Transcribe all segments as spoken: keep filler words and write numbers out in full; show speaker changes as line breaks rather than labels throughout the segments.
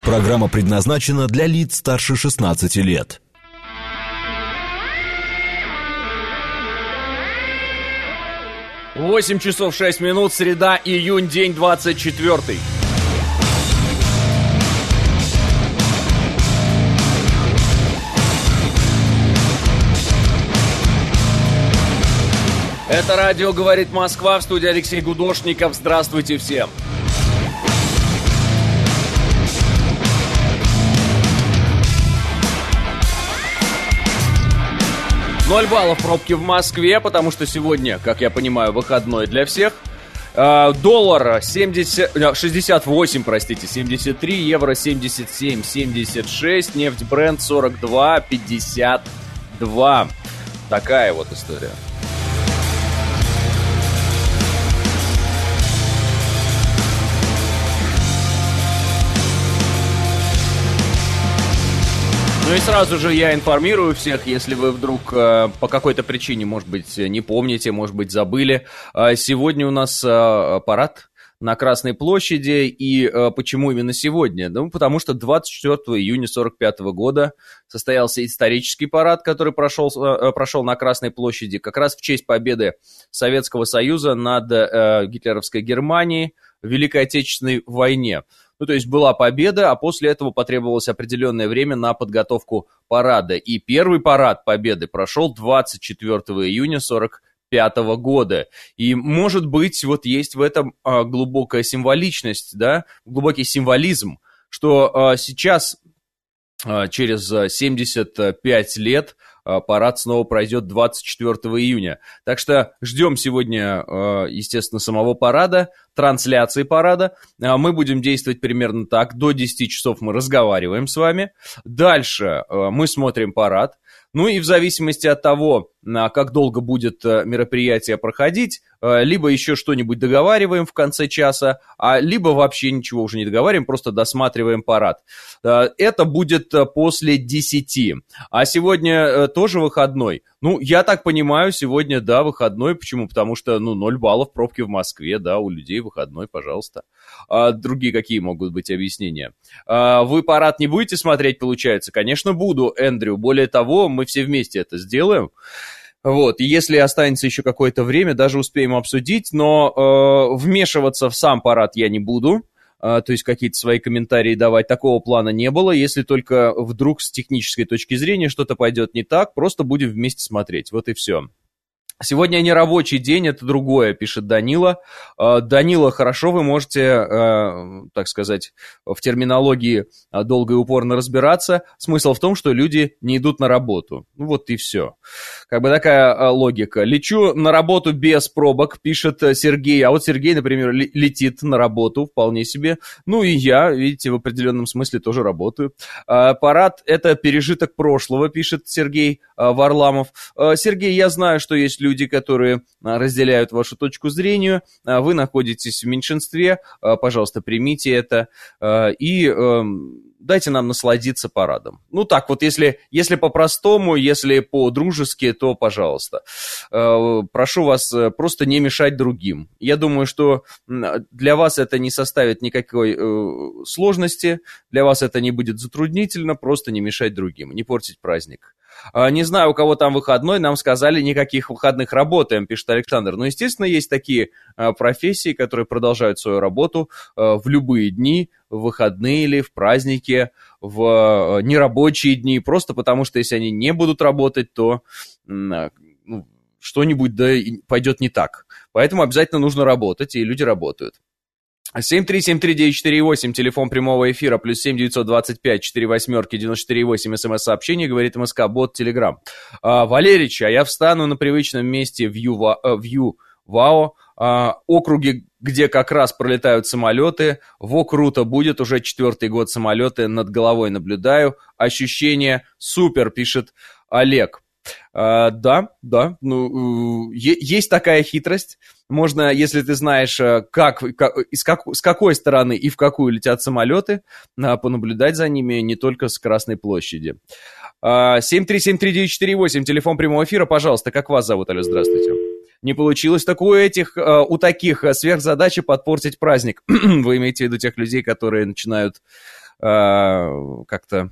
Программа предназначена для лиц старше шестнадцати лет.
восемь часов шесть минут, среда, июнь, день двадцать четвёртый. Это радио «Говорит Москва», в студии Алексей Гудошников. Здравствуйте всем. Ноль баллов пробки в Москве, потому что сегодня, как я понимаю, выходной для всех. Доллар семьдесят, шестьдесят восемь, простите, семьдесят три, евро семьдесят семь семьдесят шесть, нефть Brent сорок два пятьдесят два. Такая вот история. Ну и сразу же я информирую всех, если вы вдруг э, по какой-то причине, может быть, не помните, может быть, забыли. Э, сегодня у нас э, парад на Красной площади. И э, почему именно сегодня? Ну, потому что двадцать четвёртого июня сорок пятого года состоялся исторический парад, который прошел, э, прошел на Красной площади как раз в честь победы Советского Союза над э, гитлеровской Германией в Великой Отечественной войне. Ну, то есть была победа, а после этого потребовалось определенное время на подготовку парада. И первый парад победы прошел двадцать четвёртого июня сорок пятого года. И, может быть, вот есть в этом а, глубокая символичность, да, глубокий символизм, что а, сейчас, а, через семьдесят пять лет, парад снова пройдет двадцать четвёртого июня. Так что ждем сегодня, естественно, самого парада, трансляции парада. Мы будем действовать примерно так. До десяти часов мы разговариваем с вами. Дальше мы смотрим парад. Ну и в зависимости от того, как долго будет мероприятие проходить, либо еще что-нибудь договариваем в конце часа, а либо вообще ничего уже не договариваем, просто досматриваем парад. Это будет после десяти. А сегодня тоже выходной. Ну, я так понимаю, сегодня, да, выходной. Почему? Потому что, ну, ноль баллов пробки в Москве, да, у людей выходной, пожалуйста. А другие какие могут быть объяснения? А вы парад не будете смотреть, получается? Конечно, буду, Эндрю. Более того, мы все вместе это сделаем. Вот, и если останется еще какое-то время, даже успеем обсудить, но э, вмешиваться в сам парад я не буду. То есть какие-то свои комментарии давать, такого плана не было. Если только вдруг с технической точки зрения что-то пойдет не так, просто будем вместе смотреть. Вот и все. Сегодня не рабочий день, это другое, пишет Данила. Данила, хорошо, вы можете, так сказать, в терминологии долго и упорно разбираться. Смысл в том, что люди не идут на работу. Ну вот и все. Как бы такая логика. Лечу на работу без пробок, пишет Сергей. А вот Сергей, например, летит на работу вполне себе. Ну и я, видите, в определенном смысле тоже работаю. Парад – это пережиток прошлого, пишет Сергей Варламов. Сергей, я знаю, что есть люди, люди, которые разделяют вашу точку зрения, вы находитесь в меньшинстве, пожалуйста, примите это и дайте нам насладиться парадом. Ну так вот, если, если по-простому, если по-дружески, то пожалуйста. Прошу вас просто не мешать другим. Я думаю, что для вас это не составит никакой сложности, для вас это не будет затруднительно, просто не мешать другим, не портить праздник. Не знаю, у кого там выходной, нам сказали, никаких выходных работаем, пишет Александр. Но, естественно, есть такие профессии, которые продолжают свою работу в любые дни, в выходные или в праздники, в нерабочие дни, просто потому что если они не будут работать, то ну, что-нибудь да пойдет не так. Поэтому обязательно нужно работать, и люди работают. семь три семь три девять четыре восемь, телефон прямого эфира, плюс семь девятьсот двадцать пять четыре восьмерки девяносто четыре восемь, смс-сообщение, говорит МСК, бот, Телеграм. А, Валерич, а я встану на привычном месте в Ю-ВАО, а, округе, где как раз пролетают самолеты. Во, круто будет, уже четвертый год самолеты над головой наблюдаю. Ощущение супер, пишет Олег. А, да, да, ну, е- есть такая хитрость. Можно, если ты знаешь, как, как, из как, с какой стороны и в какую летят самолеты, понаблюдать за ними не только с Красной площади. семь три семь три девять четыре восемь, телефон прямого эфира, пожалуйста, как вас зовут? Алло, здравствуйте. Не получилось. Так у этих, у таких сверхзадачи подпортить праздник. Вы имеете в виду тех людей, которые начинают как-то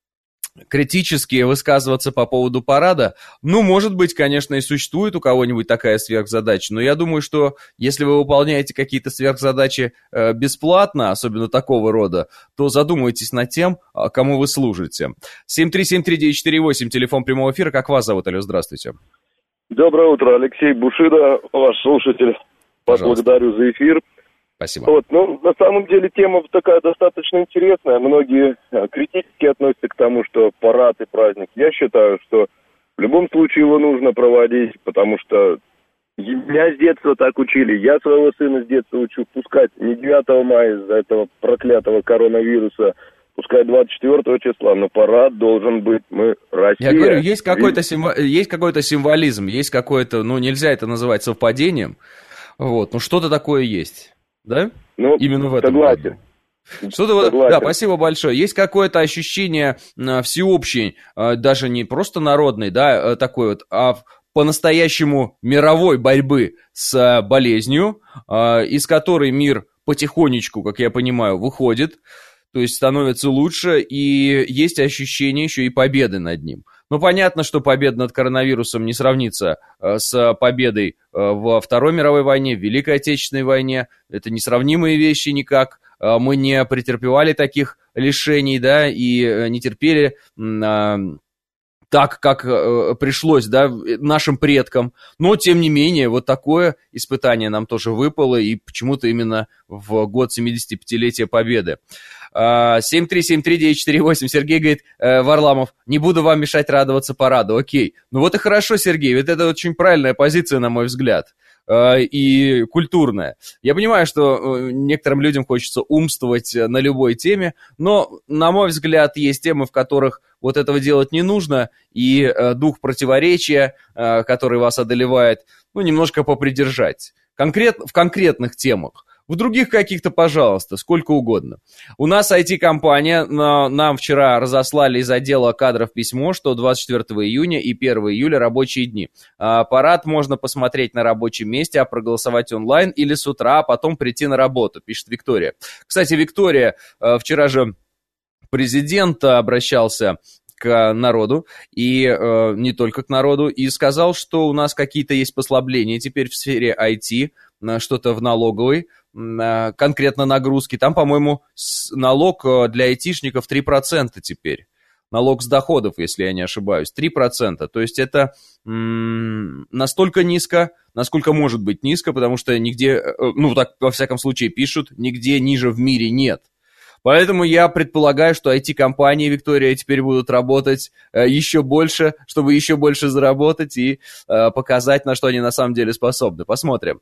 критически высказываться по поводу парада. Ну, может быть, конечно, и существует у кого-нибудь такая сверхзадача, но я думаю, что если вы выполняете какие-то сверхзадачи э, бесплатно, особенно такого рода, то задумайтесь над тем, кому вы служите. семь три семь три девять четыре восемь, телефон прямого эфира. Как вас зовут, алло, здравствуйте.
Доброе утро, Алексей Бушида, ваш слушатель. Вас благодарю за эфир.
Спасибо.
Вот, ну, на самом деле тема такая достаточно интересная. Многие критически относятся к тому, что парад и праздник. Я считаю, что в любом случае его нужно проводить, потому что меня с детства так учили. Я своего сына с детства учу пускать не девятого мая из-за этого проклятого коронавируса, пускай двадцать четвёртого числа, но парад должен быть. Мы Россия.
Я говорю, есть какой-то, символ, есть какой-то символизм, есть какое-то, ну, нельзя это называть совпадением, вот, но что-то такое есть. Да?
Ну,
именно в этом
согласен.
году. Что-то вот, да, спасибо большое. Есть какое-то ощущение а, всеобщей, а, даже не просто народной, да, а, такой вот, а по-настоящему мировой борьбы с а, болезнью, а, из которой мир потихонечку, как я понимаю, выходит, то есть становится лучше, и есть ощущение еще и победы над ним. Ну, понятно, что победа над коронавирусом не сравнится э, с победой э, во Второй мировой войне, в Великой Отечественной войне. Это несравнимые вещи никак. Э, мы не претерпевали таких лишений, да, и э, не терпели э, так, как э, пришлось, да, нашим предкам. Но, тем не менее, вот такое испытание нам тоже выпало, и почему-то именно в год семидесятипятилетия Победы. семь три семь три девять четыре восемь. Сергей говорит, э, Варламов, не буду вам мешать радоваться параду. Окей. Ну вот и хорошо, Сергей, ведь это очень правильная позиция, на мой взгляд, э, и культурная. Я понимаю, что э, некоторым людям хочется умствовать на любой теме, но, на мой взгляд, есть темы, в которых вот этого делать не нужно, и э, дух противоречия, э, который вас одолевает, ну, немножко попридержать. Конкрет, в конкретных темах. В других каких-то, пожалуйста, сколько угодно. У нас ай ти-компания, нам вчера разослали из отдела кадров письмо, что двадцать четвёртого июня и первого июля рабочие дни. Парад можно посмотреть на рабочем месте, а проголосовать онлайн или с утра, а потом прийти на работу, пишет Виктория. Кстати, Виктория, вчера же президент обращался к народу, и э, не только к народу, и сказал, что у нас какие-то есть послабления теперь в сфере ай ти, что-то в налоговой, э, конкретно нагрузки. Там, по-моему, налог для айтишников три процента теперь. Налог с доходов, если я не ошибаюсь, три процента. То есть это м- настолько низко, насколько может быть низко, потому что нигде, э, ну так во всяком случае пишут, нигде ниже в мире нет. Поэтому я предполагаю, что ай ти-компании, Виктория, теперь будут работать э, еще больше, чтобы еще больше заработать и э, показать, на что они на самом деле способны. Посмотрим.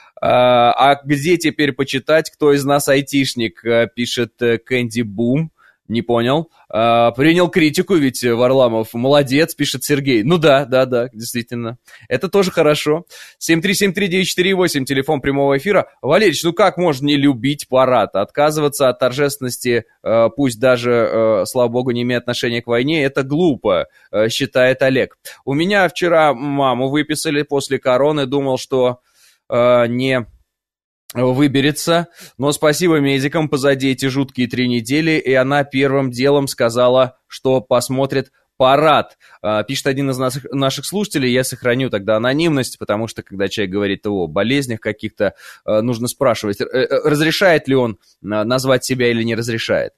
А, а где теперь почитать, кто из нас айтишник, э, пишет э, Кэнди Бум. Не понял. А, принял критику, ведь Варламов молодец, пишет Сергей. Ну да, да, да, действительно. Это тоже хорошо. семь три семь три девять четыре восемь, телефон прямого эфира. Валерьевич, ну как можно не любить парад? Отказываться от торжественности, пусть даже, слава богу, не имея отношения к войне, это глупо, считает Олег. У меня вчера маму выписали после короны, думал, что не... выберется, но спасибо медикам, позади эти жуткие три недели, и она первым делом сказала, что посмотрит парад. Пишет один из наших, наших слушателей, я сохраню тогда анонимность, потому что, когда человек говорит о болезнях каких-то, нужно спрашивать, разрешает ли он назвать себя или не разрешает.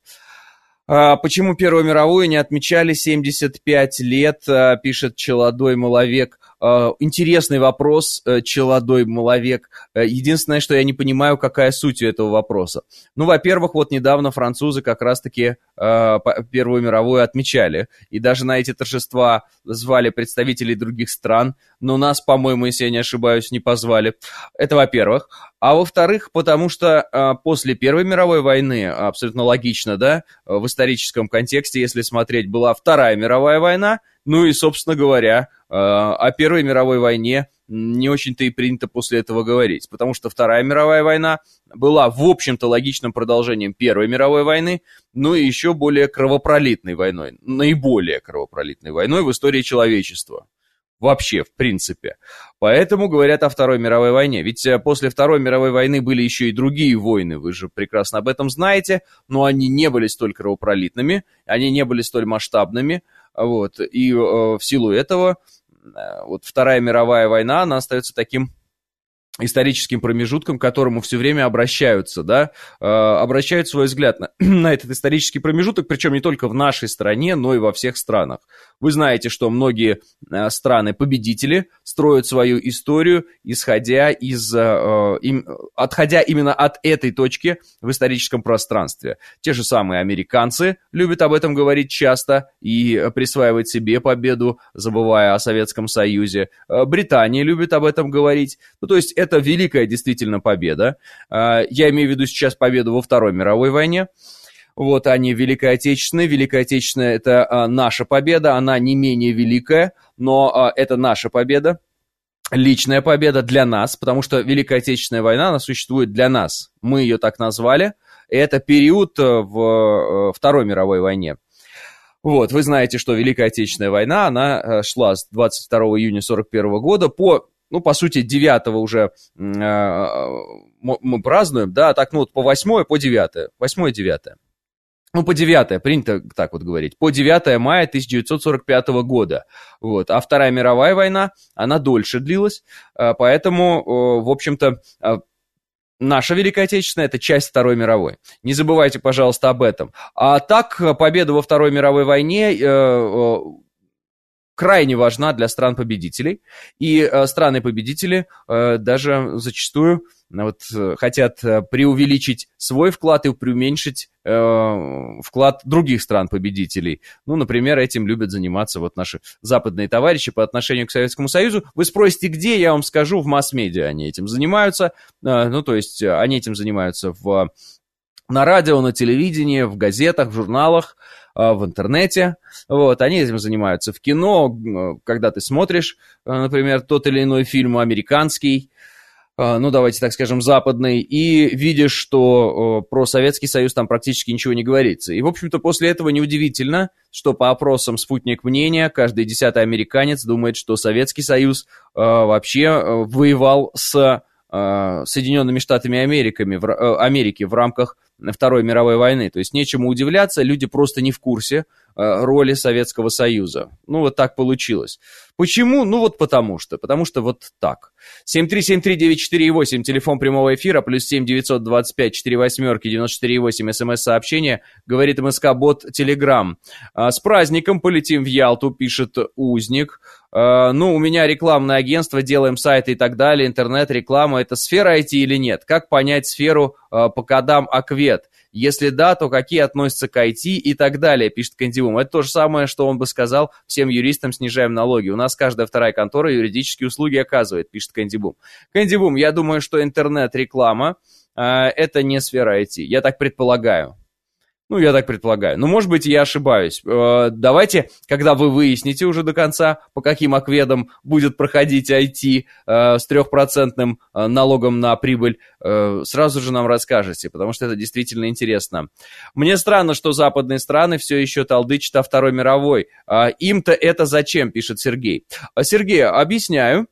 Почему Первую мировую не отмечали семьдесят пять лет, пишет Челодой Маловек. Интересный вопрос, Челодой Маловек. Единственное, что я не понимаю, какая суть у этого вопроса. Ну, во-первых, вот недавно французы как раз-таки Первую мировую отмечали. И даже на эти торжества звали представителей других стран. Но нас, по-моему, если я не ошибаюсь, не позвали. Это во-первых. А во-вторых, потому что после Первой мировой войны, абсолютно логично, да, в историческом контексте, если смотреть, была Вторая мировая война. Ну и, собственно говоря, о Первой мировой войне не очень-то и принято после этого говорить, потому что Вторая мировая война была, в общем-то, логичным продолжением Первой мировой войны, ну и еще более кровопролитной войной, наиболее кровопролитной войной в истории человечества. вообще, в принципе. Поэтому говорят о Второй мировой войне. Ведь после Второй мировой войны были еще и другие войны, вы же прекрасно об этом знаете, но они не были столь кровопролитными, они не были столь масштабными, вот, и э, в силу этого э, вот Вторая мировая война, она остается таким историческим промежутком, к которому все время обращаются, да, э, обращают свой взгляд на, на этот исторический промежуток, причем не только в нашей стране, но и во всех странах. Вы знаете, что многие э, страны-победители строят свою историю, исходя из, э, им, отходя именно от этой точки в историческом пространстве. Те же самые американцы любят об этом говорить часто и присваивать себе победу, забывая о Советском Союзе. Э, Британия любит об этом говорить. Ну, то есть это великая действительно победа. Я имею в виду сейчас победу во Второй мировой войне. Вот, а не Великой Отечественной. Великая Отечественная – это наша победа, она не менее великая, но это наша победа, личная победа для нас, потому что Великая Отечественная война, она существует для нас. Мы ее так назвали. Это период в Второй мировой войне. Вот, вы знаете, что Великая Отечественная война, она шла с двадцать второго июня сорок первого года по... Ну, по сути, девятого уже э, мы празднуем, да, так, ну, вот по восьмое, по девятое, восьмое, девятое. Ну, по девятое, принято так вот говорить, по девятое мая тысяча девятьсот сорок пятого года, вот, а Вторая мировая война, она дольше длилась, э, поэтому, э, в общем-то, э, наша Великая Отечественная – это часть Второй мировой. Не забывайте, пожалуйста, об этом. А так, победа во Второй мировой войне э, э, крайне важна для стран-победителей, и э, страны-победители э, даже зачастую э, вот, э, хотят э, преувеличить свой вклад и преуменьшить э, вклад других стран-победителей. Ну, например, этим любят заниматься вот наши западные товарищи по отношению к Советскому Союзу. Вы спросите, где, я вам скажу, в масс-медиа они этим занимаются, э, ну, то есть они этим занимаются в, на радио, на телевидении, в газетах, в журналах, в интернете, вот, они этим занимаются в кино, когда ты смотришь, например, тот или иной фильм американский, ну, давайте так скажем, западный, и видишь, что про Советский Союз там практически ничего не говорится. И, в общем-то, после этого неудивительно, что по опросам «Спутник мнения» каждый десятый американец думает, что Советский Союз вообще воевал с Соединенными Штатами Америками, в, Америки в рамках Второй мировой войны. То есть нечему удивляться, люди просто не в курсе э, роли Советского Союза. Ну, вот так получилось. Почему? Ну, вот потому что. Потому что вот так. семь три семь три девять четыре восемь, телефон прямого эфира, плюс семь девятьсот двадцать пять четыре восьмерки девяносто четыре восемь, смс-сообщение, говорит МСК-бот Телеграм. А, с праздником полетим в Ялту, пишет Узник. А, ну, у меня рекламное агентство, делаем сайты и так далее, интернет-реклама. Это сфера ай ти или нет? Как понять сферу а, по кодам АКВЕД? Если да, то какие относятся к ай ти и так далее, пишет Кандибум. Это то же самое, что он бы сказал всем юристам, снижаем налоги. У нас каждая вторая контора юридические услуги оказывает, пишет Кандибум. Кандибум, я думаю, что интернет-реклама э, это не сфера ай ти. Я так предполагаю. Ну, я так предполагаю. Но, может быть, я ошибаюсь. Э, давайте, когда вы выясните уже до конца, по каким акведам будет проходить ай ти э, с трехпроцентным э, налогом на прибыль, э, сразу же нам расскажете, потому что это действительно интересно. Мне странно, что западные страны все еще толдычат о Второй мировой. Э, им-то это зачем, пишет Сергей. Сергей, объясняю.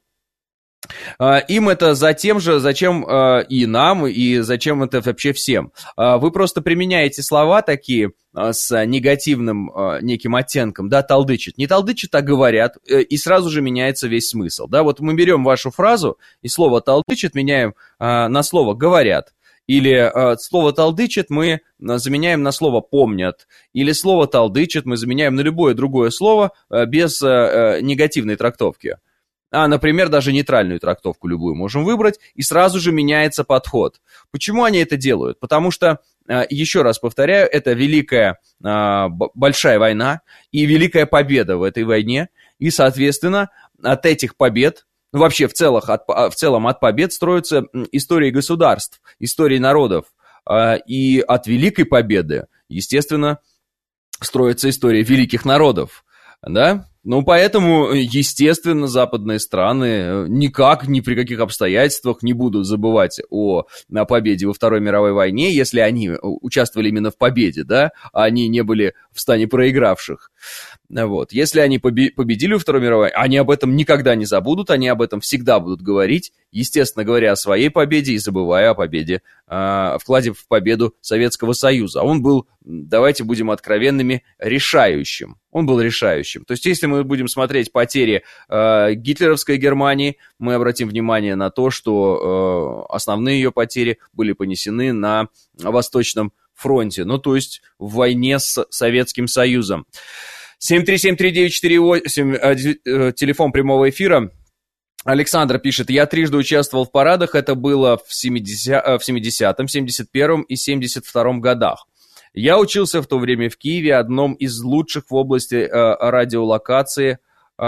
Им это затем же, зачем э, и нам, и зачем это вообще всем. Э, вы просто применяете слова такие э, с негативным э, неким оттенком, да, толдычат. Не толдычат, а говорят, э, и сразу же меняется весь смысл. Да, вот мы берем вашу фразу, и слово толдычат меняем э, на слово говорят. Или э, слово толдычат мы заменяем на слово помнят. Или слово толдычат мы заменяем на любое другое слово э, без э, негативной трактовки. А, например, даже нейтральную трактовку любую можем выбрать, и сразу же меняется подход. Почему они это делают? Потому что, еще раз повторяю, это великая большая война и великая победа в этой войне, и, соответственно, от этих побед, ну, вообще в, целых, от, в целом от побед строятся истории государств, истории народов, и от великой победы, естественно, строится история великих народов, да? Ну, поэтому, естественно, западные страны никак, ни при каких обстоятельствах не будут забывать о, о победе во Второй мировой войне, если они участвовали именно в победе, да, а они не были в стане проигравших. Вот. Если они победили во Второй мировой, они об этом никогда не забудут, они об этом всегда будут говорить, естественно, говоря о своей победе и забывая о победе, о вкладе в победу Советского Союза. Он был, давайте будем откровенными, решающим. Он был решающим. То есть, если мы будем смотреть потери э, гитлеровской Германии, мы обратим внимание на то, что э, основные ее потери были понесены на Восточном фронте, ну, то есть в войне с Советским Союзом. семь три семь три девять четыре восемь, э, телефон прямого эфира. Александр пишет: я трижды участвовал в парадах, это было в семидесятом, семьдесят первом и семьдесят втором годах. Я учился в то время в Киеве, одном из лучших в области э, радиолокации э,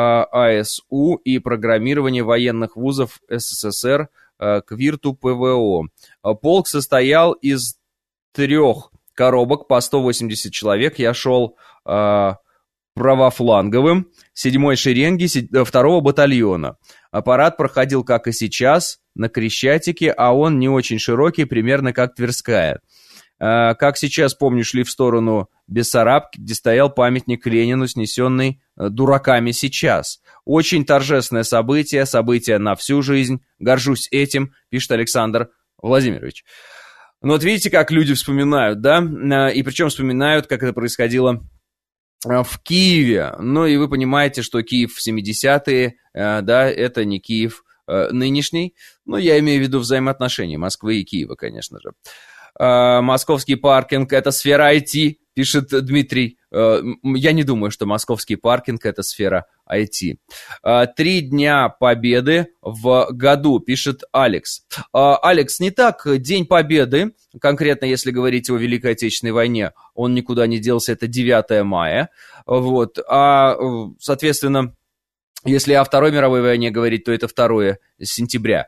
АСУ и программирования военных вузов СССР, э, КВИРТУ ПВО. Полк состоял из трех коробок по сто восемьдесят человек. Я шел э, правофланговым седьмой шеренги второго батальона. Парад проходил, как и сейчас, на Крещатике, а он не очень широкий, примерно как Тверская. Как сейчас, помню, шли в сторону Бессарабки, где стоял памятник Ленину, снесенный дураками сейчас. Очень торжественное событие, событие на всю жизнь. Горжусь этим, пишет Александр Владимирович. Ну вот видите, как люди вспоминают, да? И причем вспоминают, как это происходило в Киеве. Ну и вы понимаете, что Киев в семидесятые, да, это не Киев нынешний. Ну, я имею в виду взаимоотношения Москвы и Киева, конечно же. Московский паркинг – это сфера ай ти, пишет Дмитрий. Я не думаю, что московский паркинг – это сфера ай ти. Три дня победы в году, пишет Алекс. Алекс, не так. День победы, конкретно если говорить о Великой Отечественной войне, он никуда не делся, это девятое мая. Вот. А, соответственно, если о Второй мировой войне говорить, то это второе сентября.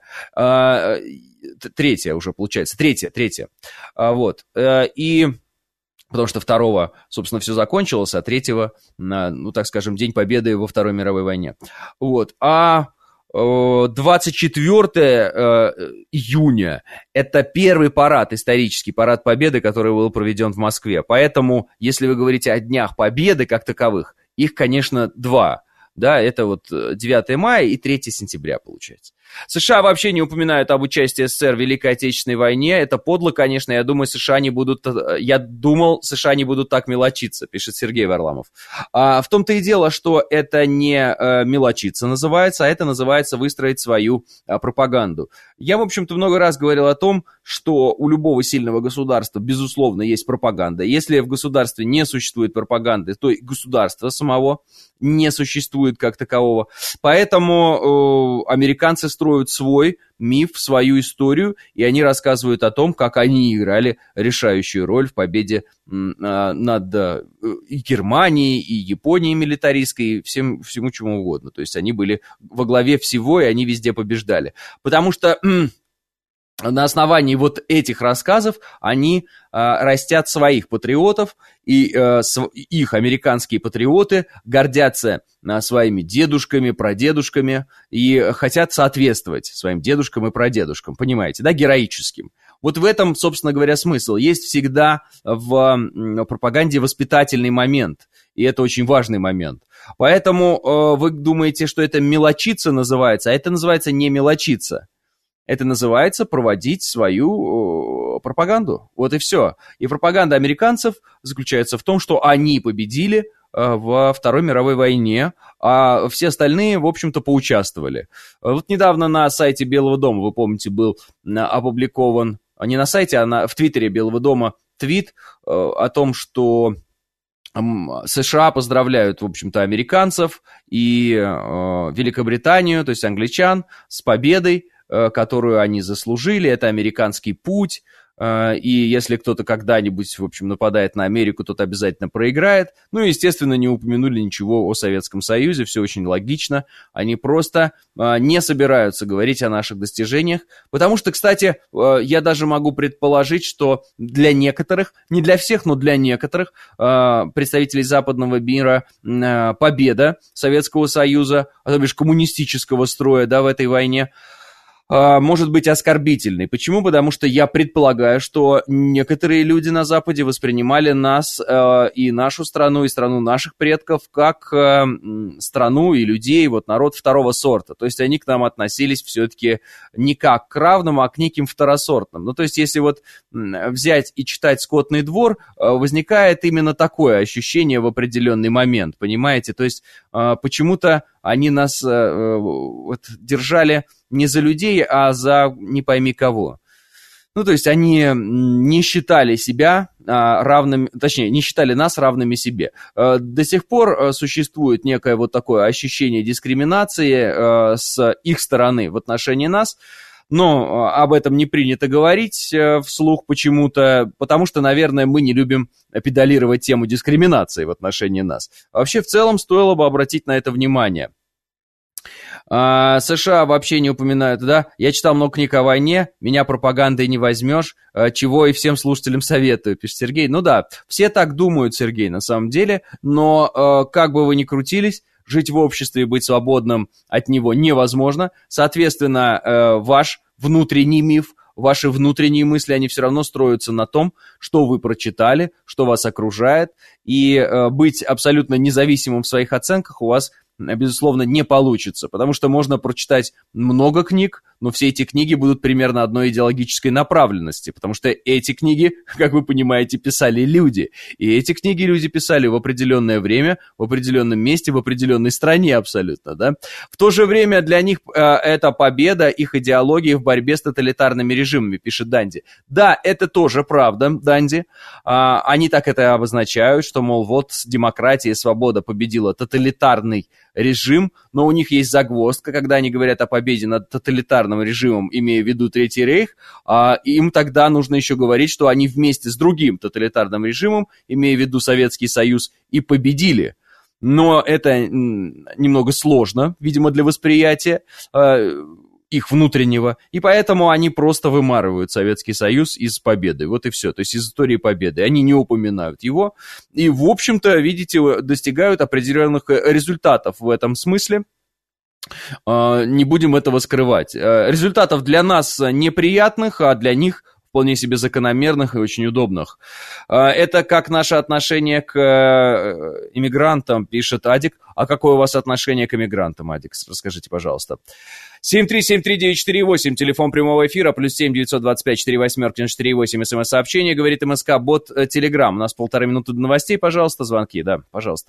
Третье уже получается, третье, третье. Вот. И потому что второго, собственно, все закончилось, а третьего, ну, так скажем, День Победы во Второй мировой войне. Вот. А двадцать четвёртого июня это первый парад, исторический парад Победы, который был проведен в Москве. Поэтому, если вы говорите о Днях Победы как таковых, их, конечно, два. Да, это вот девятое мая и третье сентября, получается. США вообще не упоминают об участии СССР в Великой Отечественной войне. Это подло, конечно. Я думаю, США не будут... Я думал, США не будут так мелочиться, пишет Сергей Варламов. А в том-то и дело, что это не э, мелочиться называется, а это называется выстроить свою э, пропаганду. Я, в общем-то, много раз говорил о том, что у любого сильного государства, безусловно, есть пропаганда. Если в государстве не существует пропаганды, то и государства самого не существует как такового. Поэтому э, американцы строят свой миф, свою историю, и они рассказывают о том, как они играли решающую роль в победе над и Германией, и Японией милитаристской, и всем, всему чему угодно. То есть они были во главе всего, и они везде побеждали. Потому что на основании вот этих рассказов они а, растят своих патриотов, и а, с, их американские патриоты гордятся а, своими дедушками, прадедушками и хотят соответствовать своим дедушкам и прадедушкам, понимаете, да, героическим. Вот в этом, собственно говоря, смысл. Есть всегда в, в пропаганде воспитательный момент, и это очень важный момент. Поэтому э, вы думаете, что это мелочиться называется, а это называется не мелочиться. Это называется проводить свою э, пропаганду. Вот и все. И пропаганда американцев заключается в том, что они победили э, во Второй мировой войне, а все остальные, в общем-то, поучаствовали. Вот недавно на сайте Белого дома, вы помните, был опубликован, не на сайте, а на, в Твиттере Белого дома твит э, о том, что США поздравляют, в общем-то, американцев и э, Великобританию, то есть англичан, с победой, которую они заслужили, это американский путь, и если кто-то когда-нибудь, в общем, нападает на Америку, тот обязательно проиграет. Ну и, естественно, не упомянули ничего о Советском Союзе, все очень логично, они просто не собираются говорить о наших достижениях, потому что, кстати, я даже могу предположить, что для некоторых, не для всех, но для некоторых представителей западного мира победа Советского Союза, а то бишь коммунистического строя, да, в этой войне, может быть оскорбительной. Почему? Потому что я предполагаю, что некоторые люди на Западе воспринимали нас э, и нашу страну, и страну наших предков как э, страну и людей, вот народ второго сорта. То есть они к нам относились все-таки не как к равным, а к неким второсортным. Ну, то есть если вот взять и читать «Скотный двор», э, возникает именно такое ощущение в определенный момент, понимаете? То есть э, почему-то они нас э, вот, держали не за людей, а за не пойми кого. Ну, то есть они не считали себя а, равными, точнее, не считали нас равными себе. А, до сих пор а, существует некое вот такое ощущение дискриминации а, с их стороны в отношении нас, но а, об этом не принято говорить а, вслух почему-то, потому что, наверное, мы не любим педалировать тему дискриминации в отношении нас. А вообще, в целом, стоило бы обратить на это внимание. А, США вообще не упоминают, да? Я читал много книг о войне, меня пропагандой не возьмешь, а, чего и всем слушателям советую, пишет Сергей. Ну да, все так думают, Сергей, на самом деле, но а, как бы вы ни крутились, жить в обществе и быть свободным от него невозможно. Соответственно, а, ваш внутренний миф, ваши внутренние мысли, они все равно строятся на том, что вы прочитали, что вас окружает, и а, быть абсолютно независимым в своих оценках у вас, безусловно, не получится, потому что можно прочитать много книг, но все эти книги будут примерно одной идеологической направленности, потому что эти книги, как вы понимаете, писали люди, и эти книги люди писали в определенное время, в определенном месте, в определенной стране абсолютно, да. В то же время для них э, это победа их идеологии в борьбе с тоталитарными режимами, пишет Данди. Да, это тоже правда, Данди. А, они так это обозначают, что, мол, вот демократия и свобода победила тоталитарный режим, но у них есть загвоздка, когда они говорят о победе над тоталитарным режимом, имея в виду Третий рейх, а им тогда нужно еще говорить, что они вместе с другим тоталитарным режимом, имея в виду Советский Союз, и победили. Но это немного сложно, видимо, для восприятия их внутреннего, и поэтому они просто вымарывают Советский Союз из победы, вот и все, то есть из истории победы, они не упоминают его, и, в общем-то, видите, достигают определенных результатов в этом смысле, не будем этого скрывать. Результатов для нас неприятных, а для них вполне себе закономерных и очень удобных. Это как наше отношение к иммигрантам, пишет Адик. А какое у вас отношение к иммигрантам, Адик? Расскажите, пожалуйста. семь три семь три девять четыре восемь, телефон прямого эфира, плюс семь девятьсот двадцать пять четыре восемь четыре восемь, смс-сообщение, говорит МСК, бот Телеграм. У нас полторы минуты до новостей, пожалуйста, звонки, да, пожалуйста.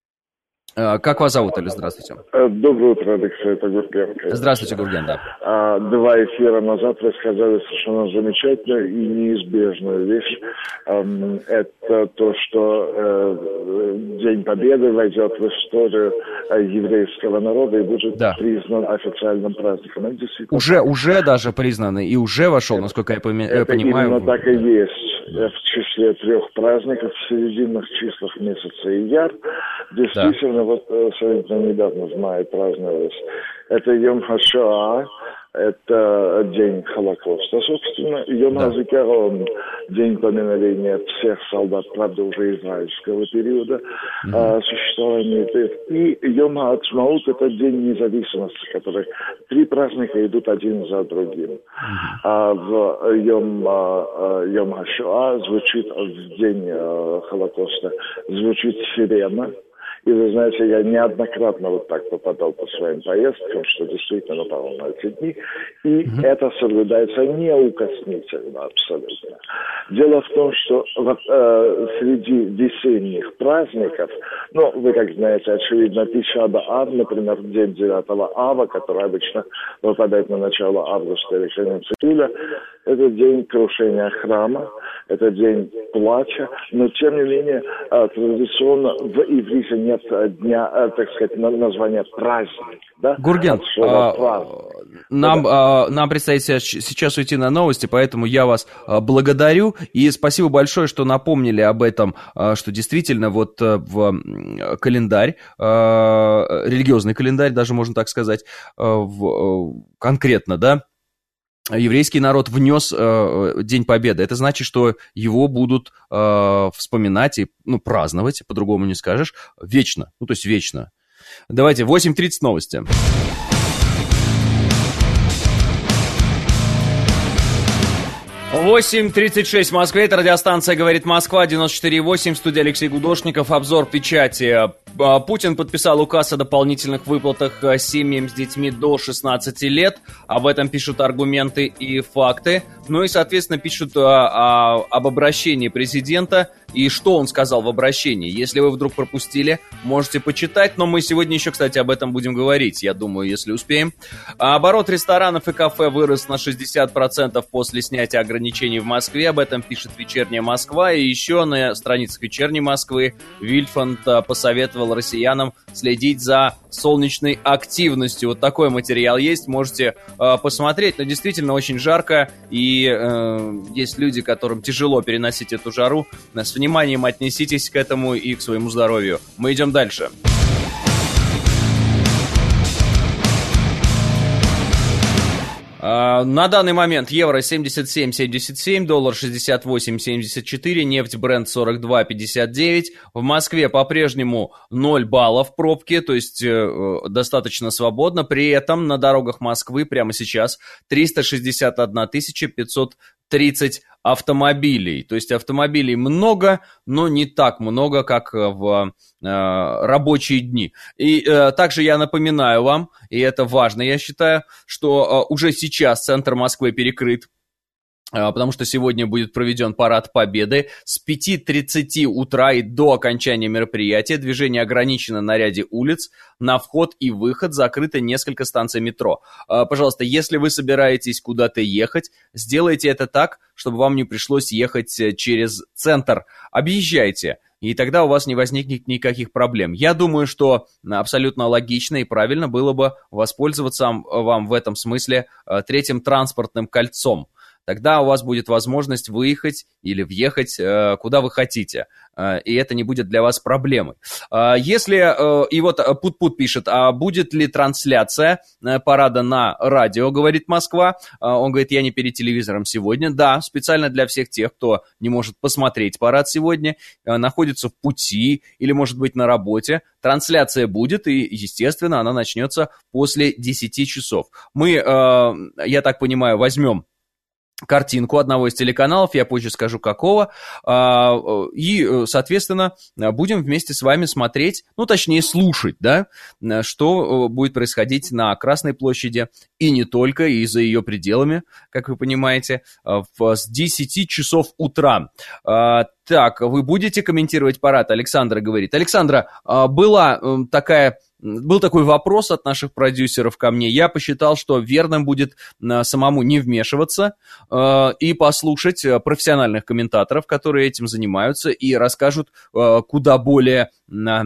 Как вас зовут, или здравствуйте?
Доброе утро, Алексей, это Гурген.
Здравствуйте, Гурген, да.
А, два эфира назад вы сказали совершенно замечательную и неизбежную вещь. Um, это то, что uh, День Победы войдет в историю uh, еврейского народа и будет да. признан официальным праздником.
Уже, уже даже признан и уже вошел, насколько я поми-
это
понимаю.
Именно так и есть. В числе трех праздников в серединных числах месяца Ияр. Действительно, да. вот совершенно недавно в мае праздновалось. Это Йом ха-Шоа, это День Холокоста, собственно. Йом ха-Зикарон, День поминовения всех солдат, правда, уже израильского периода mm-hmm. а, существования. И Йом ха-Ацмаут, это День независимости, который три праздника идут один за другим. Mm-hmm. А в Йом, а, Йом ха-Шоа звучит в День а, Холокоста, звучит сирена. И вы знаете, я неоднократно вот так попадал по своим поездкам, что действительно попал на эти дни, и mm-hmm. это соблюдается неукоснительно абсолютно. Дело в том, что вот, э, среди весенних праздников, ну, вы как знаете, очевидно, Тиша б'Ав, например, день девятого ава, который обычно выпадает на начало августа или конец июля, это день крушения храма, это день плача, но тем не менее э, традиционно в иврите нет дня, э, так сказать, названия праздник. Да?
Гурген, а, нам, да. а, нам предстоит сейчас уйти на новости, поэтому я вас а, благодарю и спасибо большое, что напомнили об этом, а, что действительно вот а, в календарь, а, религиозный календарь, даже можно так сказать, а, в, а, конкретно, да, еврейский народ внес э, День Победы. Это значит, что его будут э, вспоминать и ну, праздновать, по-другому не скажешь, вечно. Ну, то есть вечно. Давайте, восемь тридцать новости. восемь тридцать шесть в Москве, это радиостанция «Говорит Москва», девяносто четыре и восемь, в студии Алексей Гудошников, обзор печати. Путин подписал указ о дополнительных выплатах семьям с детьми до шестнадцати лет, об этом пишут аргументы и факты, ну и, соответственно, пишут о, о, об обращении президента и что он сказал в обращении. Если вы вдруг пропустили, можете почитать, но мы сегодня еще, кстати, об этом будем говорить, я думаю, если успеем. Оборот ресторанов и кафе вырос на шестьдесят процентов после снятия ограничений в Москве, об этом пишет «Вечерняя Москва», и еще на страницах «Вечерней Москвы» Вильфанд посоветовал россиянам следить за солнечной активностью. Вот такой материал есть, можете э, посмотреть, но действительно очень жарко, и э, есть люди, которым тяжело переносить эту жару. С вниманием отнеситесь к этому и к своему здоровью. Мы идем дальше. На данный момент евро семьдесят семь семьдесят семь, доллар шестьдесят восемь семьдесят четыре, нефть Brent сорок два пятьдесят девять. В Москве по-прежнему ноль баллов пробки, то есть э, достаточно свободно. При этом на дорогах Москвы прямо сейчас триста шестьдесят одна тысяча пятьсот тридцать автомобилей. То есть автомобилей много, но не так много, как в э, рабочие дни. И э, также я напоминаю вам, и это важно, я считаю, что э, уже сейчас центр Москвы перекрыт, потому что сегодня будет проведен парад Победы. С пяти тридцати утра и до окончания мероприятия движение ограничено на ряде улиц. На вход и выход закрыто несколько станций метро. Пожалуйста, если вы собираетесь куда-то ехать, сделайте это так, чтобы вам не пришлось ехать через центр. Объезжайте, и тогда у вас не возникнет никаких проблем. Я думаю, что абсолютно логично и правильно было бы воспользоваться вам в этом смысле третьим транспортным кольцом. Тогда у вас будет возможность выехать или въехать э, куда вы хотите, э, и это не будет для вас проблемой. Э, если, э, и вот Пут-Пут пишет, а будет ли трансляция э, парада на радио, говорит Москва. Э, он говорит, я не перед телевизором сегодня. Да, специально для всех тех, кто не может посмотреть парад сегодня, э, находится в пути или, может быть, на работе. Трансляция будет, и, естественно, она начнется после десяти часов. Мы, э, я так понимаю, возьмем картинку одного из телеканалов, я позже скажу какого, и, соответственно, будем вместе с вами смотреть, ну, точнее, слушать, да, что будет происходить на Красной площади, и не только, и за ее пределами, как вы понимаете, с десяти часов утра. Так, вы будете комментировать парад? Александра говорит. Александра, была такая... Был такой вопрос от наших продюсеров ко мне. Я посчитал, что верным будет самому не вмешиваться э, и послушать профессиональных комментаторов, которые этим занимаются и расскажут э, куда более... Э,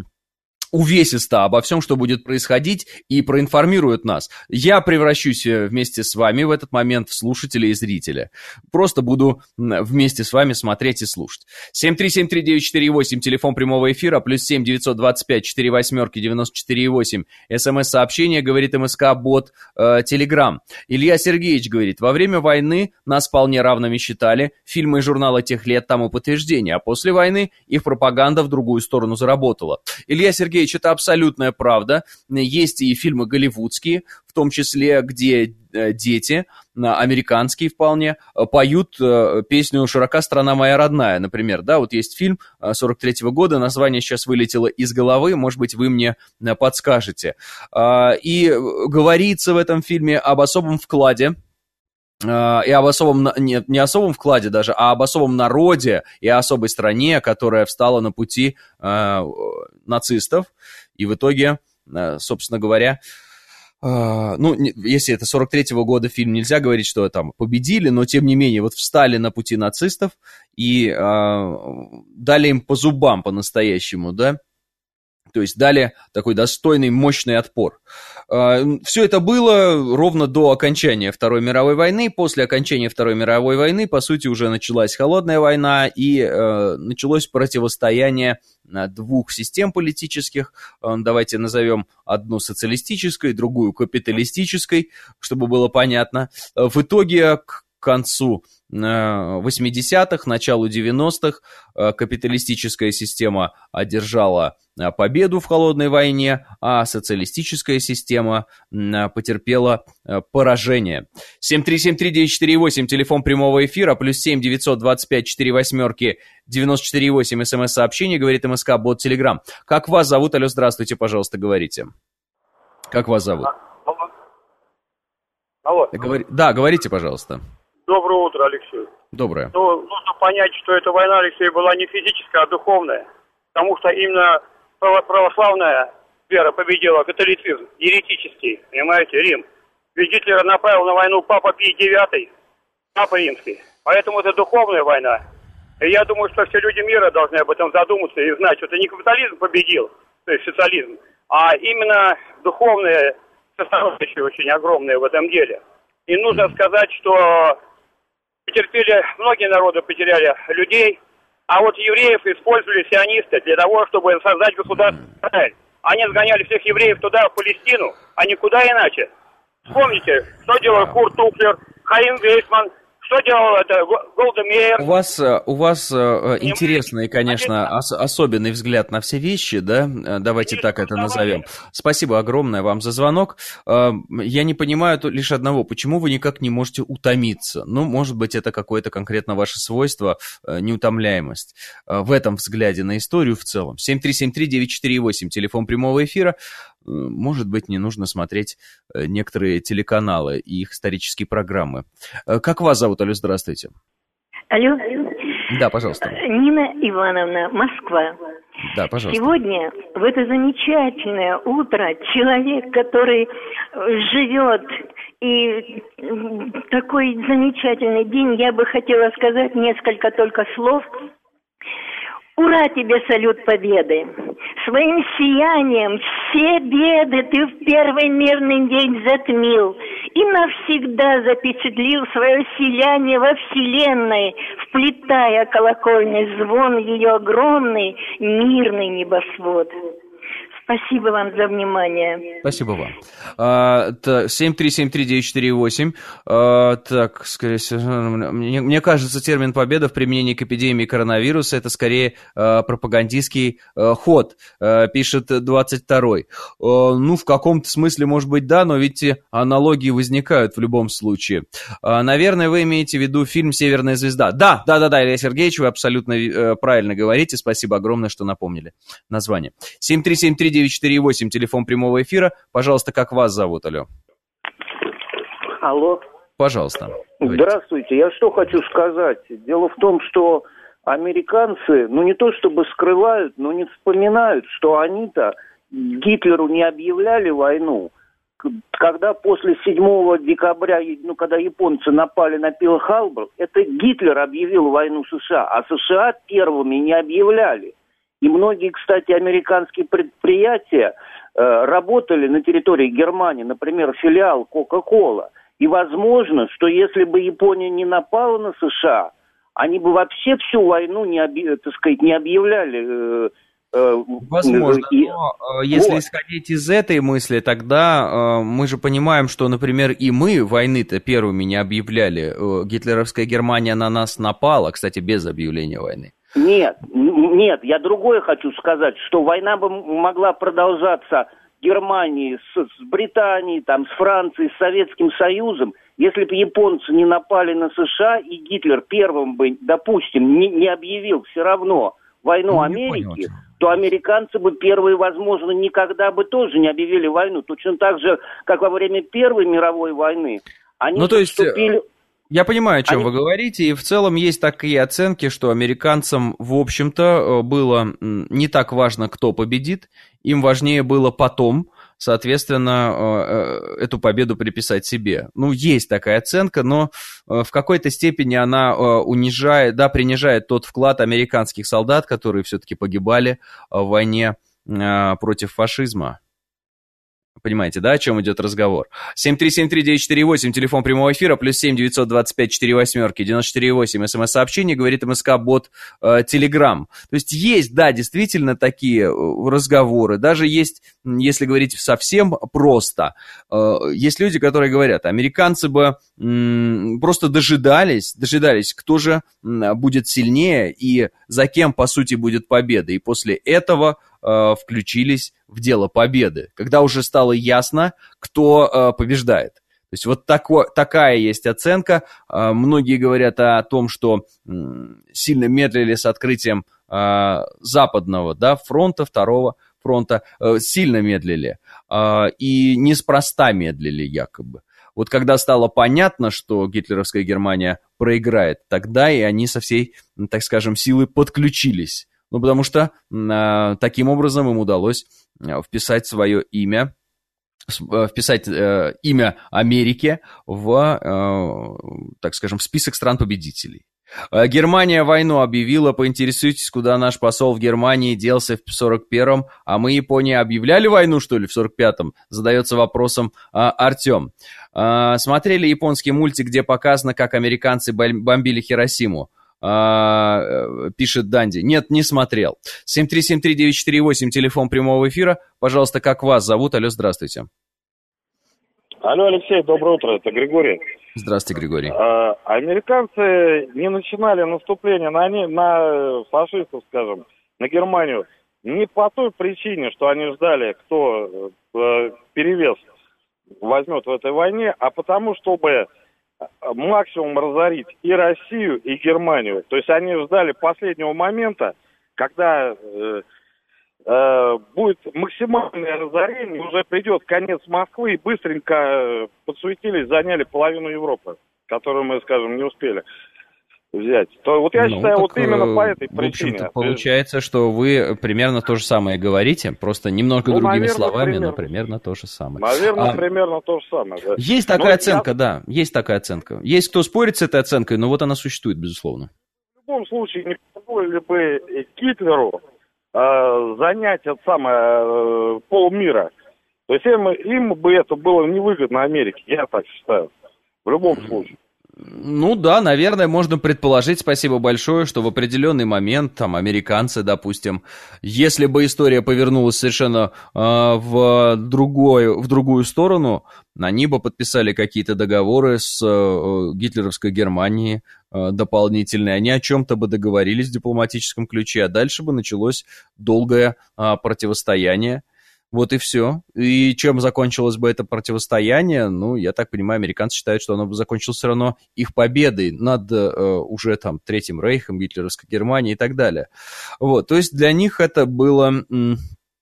увесисто обо всем, что будет происходить, и проинформируют нас. Я превращусь вместе с вами в этот момент в слушателя и зрителя. Просто буду вместе с вами смотреть и слушать. семь три семь три девять четыре восемь, телефон прямого эфира, плюс семь девятьсот двадцать пять четыре восьмерки девяносто четыре восемь, смс-сообщение, говорит МСК-бот, Телеграм. Илья Сергеевич говорит, во время войны нас вполне равными считали, фильмы и журналы тех лет тому подтверждение, а после войны их пропаганда в другую сторону заработала. Илья Сергеевич, это абсолютная правда. Есть и фильмы голливудские, в том числе, где дети, американские вполне, поют песню «Широка страна моя родная», например. Да, вот есть фильм сорок третьего года, название сейчас вылетело из головы, может быть, вы мне подскажете. И говорится в этом фильме об особом вкладе, и об особом, нет, не особом вкладе даже, а об особом народе и особой стране, которая встала на пути э, нацистов. И в итоге, э, собственно говоря, э, ну, если это сорок третьего года фильм, нельзя говорить, что там победили, но тем не менее, вот встали на пути нацистов и э, дали им по зубам по-настоящему, да. То есть дали такой достойный, мощный отпор. Все это было ровно до окончания Второй мировой войны. После окончания Второй мировой войны, по сути, уже началась холодная война и э, началось противостояние двух систем политических. Давайте назовем одну социалистической, другую капиталистической, чтобы было понятно. В итоге к концу восьмидесятых, началу девяностых капиталистическая система одержала победу в холодной войне, а социалистическая система потерпела поражение. семь три семь три девять четыре восемь, телефон прямого эфира, плюс семь девятьсот двадцать пять четыре восьмерки девяносто четыре восемь, смс-сообщение, говорит МСК, бот Телеграм. Как вас зовут? Алло, здравствуйте, пожалуйста, говорите. Как вас зовут?
Алло.
Говори... Да, говорите, пожалуйста.
Доброе утро, Алексей.
Доброе.
Ну, нужно понять, что эта война, Алексей, была не физическая, а духовная. Потому что именно православная вера победила католицизм, еретический, понимаете, Рим. Ведь Гитлера направил на войну Папа Пий девятый, Папа Римский. Поэтому это духовная война. И я думаю, что все люди мира должны об этом задуматься и знать, что это не капитализм победил, то есть социализм, а именно духовная составляющая очень огромная в этом деле. И нужно сказать, что потерпели, многие народы потеряли людей, а вот евреев использовали сионисты для того, чтобы создать государство Израиль. Они сгоняли всех евреев туда, в Палестину, а никуда иначе. Вспомните, что делал Курт Туфлер, Хаим Вейсман, что делал это Голда Меир.
У вас, у вас интересный, конечно, ос- особенный взгляд на все вещи, да? Давайте так это назовем. Спасибо огромное вам за звонок. Я не понимаю лишь одного, почему вы никак не можете утомиться? Ну, может быть, это какое-то конкретно ваше свойство, неутомляемость в этом взгляде на историю в целом. семь три семь три девять четыре восемь, телефон прямого эфира. Может быть, не нужно смотреть некоторые телеканалы и их исторические программы. Как вас зовут? Алло, здравствуйте.
Алло.
Да, пожалуйста.
Нина Ивановна, Москва.
Да, пожалуйста.
Сегодня, в это замечательное утро, человек, который живет, и такой замечательный день, я бы хотела сказать несколько только слов. Ура тебе, салют победы! Своим сиянием все беды ты в первый мирный день затмил и навсегда запечатлил свое сияние во вселенной, вплетая колокольный звон в ее огромный мирный небосвод. Спасибо вам за внимание.
Спасибо вам. А, семь три семь три девять четыре восемь. А, так, скорее всего, мне, мне кажется, термин «победа» в применении к эпидемии коронавируса — это скорее а, пропагандистский а, ход, а, пишет двадцать второй. А, ну, в каком-то смысле, может быть, да, но ведь аналогии возникают в любом случае. А, наверное, вы имеете в виду фильм «Северная звезда». Да, да, да, да, Илья Сергеевич, вы абсолютно а, правильно говорите. Спасибо огромное, что напомнили название. семь три семь три девять четыре восемь, телефон прямого эфира. Пожалуйста, как вас зовут, алло?
Алло.
Пожалуйста. Говорите.
Здравствуйте. Я что хочу сказать. Дело в том, что американцы, ну не то чтобы скрывают, но не вспоминают, что они-то Гитлеру не объявляли войну. Когда после седьмого декабря, ну когда японцы напали на Перл-Харбор, это Гитлер объявил войну США, а США первыми не объявляли. И многие, кстати, американские предприятия э, работали на территории Германии, например, филиал Coca-Cola. И возможно, что если бы Япония не напала на США, они бы вообще всю войну не, объ... так сказать, не объявляли. Э, э,
возможно,
и...
но э, если
вот.
исходить из этой мысли, тогда э, мы же понимаем, что, например, и мы войны-то первыми не объявляли. Э, гитлеровская Германия на нас напала, кстати, без объявления войны.
Нет, нет, я другое хочу сказать, что война бы могла продолжаться в Германии с, с Британией, там, с Францией, с Советским Союзом, если бы японцы не напали на США, и Гитлер первым бы, допустим, не, не объявил все равно войну ну, Америки, то американцы бы первые, возможно, никогда бы тоже не объявили войну. Точно так же, как во время Первой мировой войны. Они
ну, то есть...
вступили...
Я понимаю, о чем
Они...
вы говорите, и в целом есть такие оценки, что американцам, в общем-то, было не так важно, кто победит, им важнее было потом, соответственно, эту победу приписать себе. Ну, есть такая оценка, но в какой-то степени она унижает, да, принижает тот вклад американских солдат, которые все-таки погибали в войне против фашизма. Понимаете, да, о чем идет разговор? семь три семь три девять четыре восемь, телефон прямого эфира, плюс семь девятьсот двадцать пять четыре восьмерки девяносто четыре восемь, смс-сообщение, говорит МСК-бот Телеграм. Э, То есть есть, да, действительно такие разговоры, даже есть, если говорить совсем просто, э, есть люди, которые говорят, американцы бы м, просто дожидались, дожидались, кто же м, будет сильнее и за кем, по сути, будет победа, и после этого э, включились в дело победы, когда уже стало ясно, кто э, побеждает. То есть вот тако, такая есть оценка. Э, многие говорят о том, что э, сильно медлили с открытием э, западного, да, фронта, второго фронта, э, сильно медлили. Э, и неспроста медлили якобы. Вот когда стало понятно, что гитлеровская Германия проиграет, тогда и они со всей, так скажем, силы подключились. Ну, потому что э, таким образом им удалось вписать свое имя, вписать э, имя Америки в, э, так скажем, в список стран-победителей. Германия войну объявила, поинтересуйтесь, куда наш посол в Германии делся в сорок первом, а мы, Япония, объявляли войну, что ли, в сорок пятом? Задается вопросом а, Артем. А, смотрели японский мультик, где показано, как американцы бомбили Хиросиму? А, пишет Данди. Нет, не смотрел. семь три семь три девять четыре восемь, телефон прямого эфира. Пожалуйста, как вас зовут? Алло, здравствуйте.
Алло, Алексей, доброе утро, это Григорий.
Здравствуйте, Григорий.
А, американцы не начинали наступление на, не, на фашистов, скажем, на Германию не по той причине, что они ждали, кто э, перевес возьмет в этой войне, а потому, чтобы максимум разорить и Россию, и Германию. То есть они ждали последнего момента, когда э, э, будет максимальное разорение, уже придет конец Москвы, и быстренько подсуетились, заняли половину Европы, которую мы, скажем, не успели взять. То вот я ну, считаю, вот именно по этой причине.
В общем-то, получается, что вы примерно то же самое говорите, просто немного ну, другими наверное, словами, примерно. но примерно то же самое.
Наверное, а, примерно то же самое. Да.
Есть такая но оценка, я... да, есть такая оценка. Есть кто спорит с этой оценкой, но вот она существует, безусловно.
В любом случае, не позволили бы Гитлеру э, занять это самое э, полмира. То есть им, им бы это было невыгодно Америке, я так считаю. В любом случае.
Ну да, наверное, можно предположить, спасибо большое, что в определенный момент, там, американцы, допустим, если бы история повернулась совершенно э, в, другой, в другую сторону, они бы подписали какие-то договоры с э, гитлеровской Германией э, дополнительные, они о чем-то бы договорились в дипломатическом ключе, а дальше бы началось долгое э, противостояние. Вот и все. И чем закончилось бы это противостояние? Ну, я так понимаю, американцы считают, что оно бы закончилось все равно их победой над э, уже там Третьим Рейхом, гитлеровской Германией и так далее. Вот, то есть для них это было м,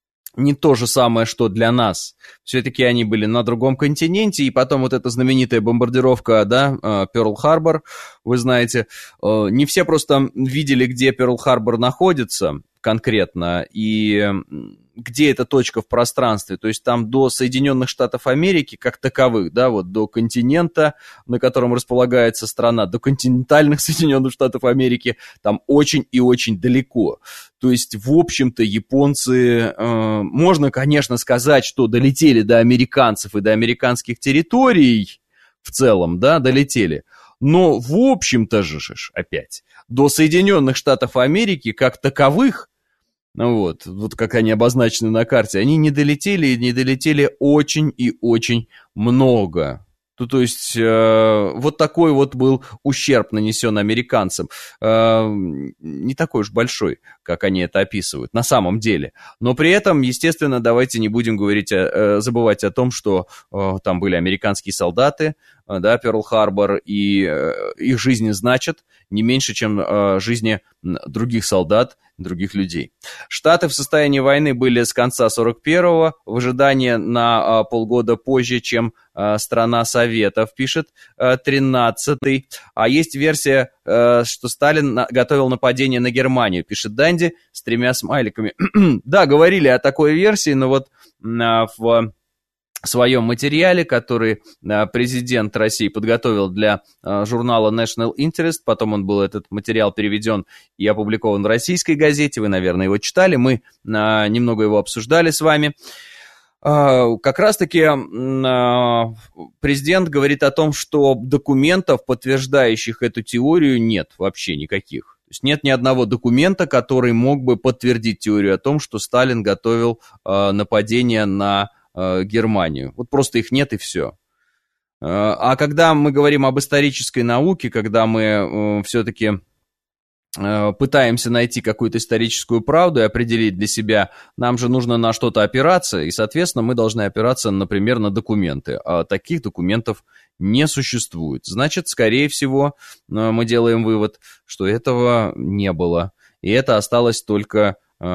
не то же самое, что для нас. Все-таки они были на другом континенте, и потом вот эта знаменитая бомбардировка, да, Пёрл-Харбор, вы знаете, э, не все просто видели, где Пёрл-Харбор находится конкретно, и где эта точка в пространстве, то есть там до Соединенных Штатов Америки как таковых, да, вот до континента, на котором располагается страна, до континентальных Соединенных Штатов Америки, там очень и очень далеко. То есть, в общем-то, японцы, э, можно, конечно, сказать, что долетели до американцев и до американских территорий в целом, да, долетели, но, в общем-то же, опять, до Соединенных Штатов Америки как таковых, ну вот, вот как они обозначены на карте, они не долетели и не долетели очень и очень много. То, то есть э, вот такой вот был ущерб нанесен американцам. Э, не такой уж большой, как они это описывают, на самом деле. Но при этом, естественно, давайте не будем говорить, э, забывать о том, что э, там были американские солдаты, э, да, Пёрл-Харбор, и э, их жизни значат не меньше, чем э, жизни других солдат, других людей. Штаты в состоянии войны были с конца сорок первого, в ожидании на а, полгода позже, чем а, страна Советов, пишет а, тринадцатый. А есть версия, а, что Сталин на, готовил нападение на Германию, пишет Данди с тремя смайликами. Да, говорили о такой версии, но вот а, в своем материале, который а, президент России подготовил для а, журнала National Interest, потом он был, этот материал переведен и опубликован в российской газете, вы, наверное, его читали, мы а, немного его обсуждали с вами. Как раз-таки президент говорит о том, что документов, подтверждающих эту теорию, нет вообще никаких. То есть нет ни одного документа, который мог бы подтвердить теорию о том, что Сталин готовил нападение на Германию. Вот просто их нет и все. А когда мы говорим об исторической науке, когда мы все-таки пытаемся найти какую-то историческую правду и определить для себя, нам же нужно на что-то опираться, и, соответственно, мы должны опираться, например, на документы. А таких документов не существует. Значит, скорее всего, мы делаем вывод, что этого не было. И это осталось только...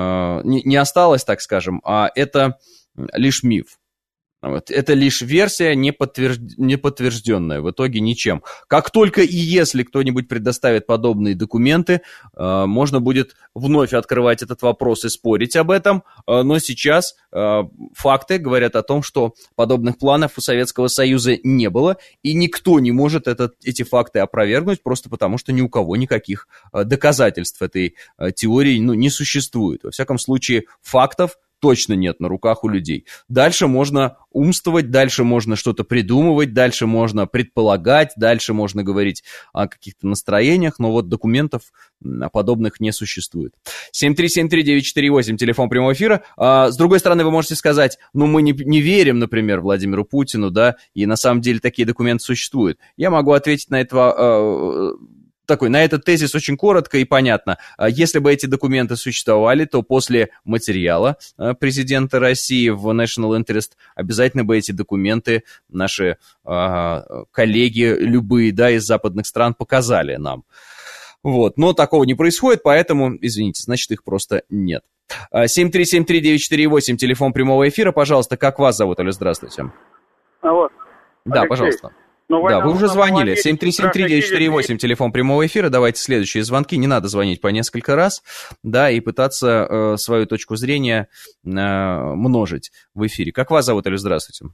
Не осталось, так скажем, а это лишь миф. Вот. Это лишь версия, не, подтвержд... не подтвержденная в итоге ничем. Как только и если кто-нибудь предоставит подобные документы, э, можно будет вновь открывать этот вопрос и спорить об этом, э, но сейчас э, факты говорят о том, что подобных планов у Советского Союза не было, и никто не может этот, эти факты опровергнуть, просто потому что ни у кого никаких э, доказательств этой э, теории ну, не существует. Во всяком случае, фактов точно нет на руках у людей. Дальше можно умствовать, дальше можно что-то придумывать, дальше можно предполагать, дальше можно говорить о каких-то настроениях, но вот документов подобных не существует. семь три семь три девять четыре восемь, телефон прямого эфира. А, с другой стороны, вы можете сказать, ну мы не, не верим, например, Владимиру Путину, да, и на самом деле такие документы существуют. Я могу ответить на это... Такой, на этот тезис очень коротко и понятно. Если бы эти документы существовали, то после материала президента России в National Interest обязательно бы эти документы наши э, коллеги, любые, да, из западных стран показали нам. Вот. Но такого не происходит, поэтому, извините, значит, их просто нет. семь три семь три девять четыре восемь, телефон прямого эфира. Пожалуйста, как вас зовут, Алло, здравствуйте.
Алло.
Да,
Алексей.
Пожалуйста.
Ну,
да, вы уже звонили. семь три семь три девять четыре восемь, телефон прямого эфира. Давайте следующие звонки. Не надо звонить по несколько раз, да, и пытаться э, свою точку зрения э, множить в эфире. Как вас зовут, Алло, здравствуйте.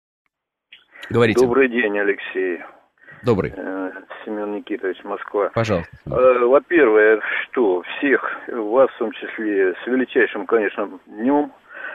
Говорите.
Добрый день, Алексей.
Добрый.
Э, Семен Никитович, Москва.
Пожалуйста.
Э, во-первых, что всех, вас в том числе, с величайшим, конечно, днем,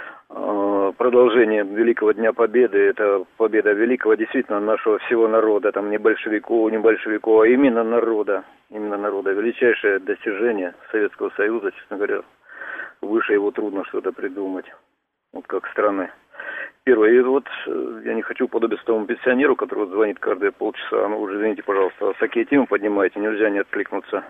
продолжение Великого Дня Победы, это победа великого, действительно, нашего всего народа, там не большевиков, не большевиков, а именно народа, именно народа, величайшее достижение Советского Союза, честно говоря, выше его трудно что-то придумать, вот как страны. Первое, и вот я не хочу подобиться тому пенсионеру, который вот звонит каждые полчаса, ну уже извините, пожалуйста, такие темы поднимаете, нельзя не откликнуться.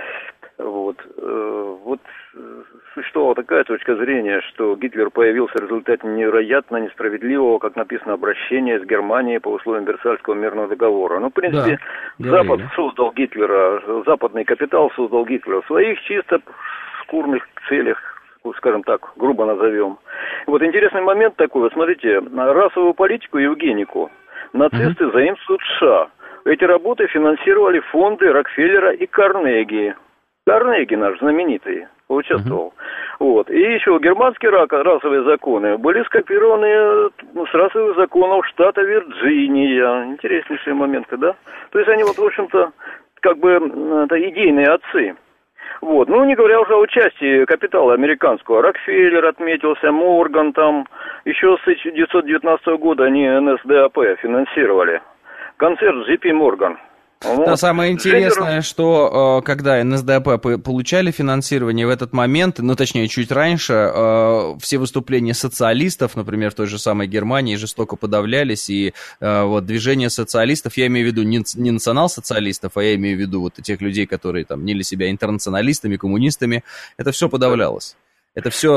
Вот, вот существовала такая точка зрения, что Гитлер появился в результате невероятно несправедливого, как написано, обращения с Германией по условиям Версальского мирного договора. Ну, в принципе, да, Запад говорили. создал Гитлера, западный капитал создал Гитлера в своих чисто шкурных целях, скажем так, грубо назовем. Вот интересный момент такой, вот смотрите, расовую политику и евгенику нацисты mm-hmm. заимствуют США. Эти работы финансировали фонды Рокфеллера и Карнеги. Карнеги наш знаменитый поучаствовал. Uh-huh. Вот. И еще германские расовые законы были скопированы с расовых законов штата Вирджиния. Интереснейшие моменты, да? То есть они вот, в общем-то, как бы это идейные отцы. Вот. Ну, не говоря уже о участии капитала американского. Рокфеллер отметился, Морган там. Еще с тысяча девятьсот девятнадцатого года они эн эс дэ а пэ финансировали. Концерт джей пи Морган. Вот.
Да, самое интересное, что когда эн эс дэ а пэ получали финансирование в этот момент, ну, точнее, чуть раньше, все выступления социалистов, например, в той же самой Германии, жестоко подавлялись, и вот движение социалистов, я имею в виду не, не национал-социалистов, а я имею в виду вот тех людей, которые там мнили себя интернационалистами, коммунистами, это все подавлялось. Это все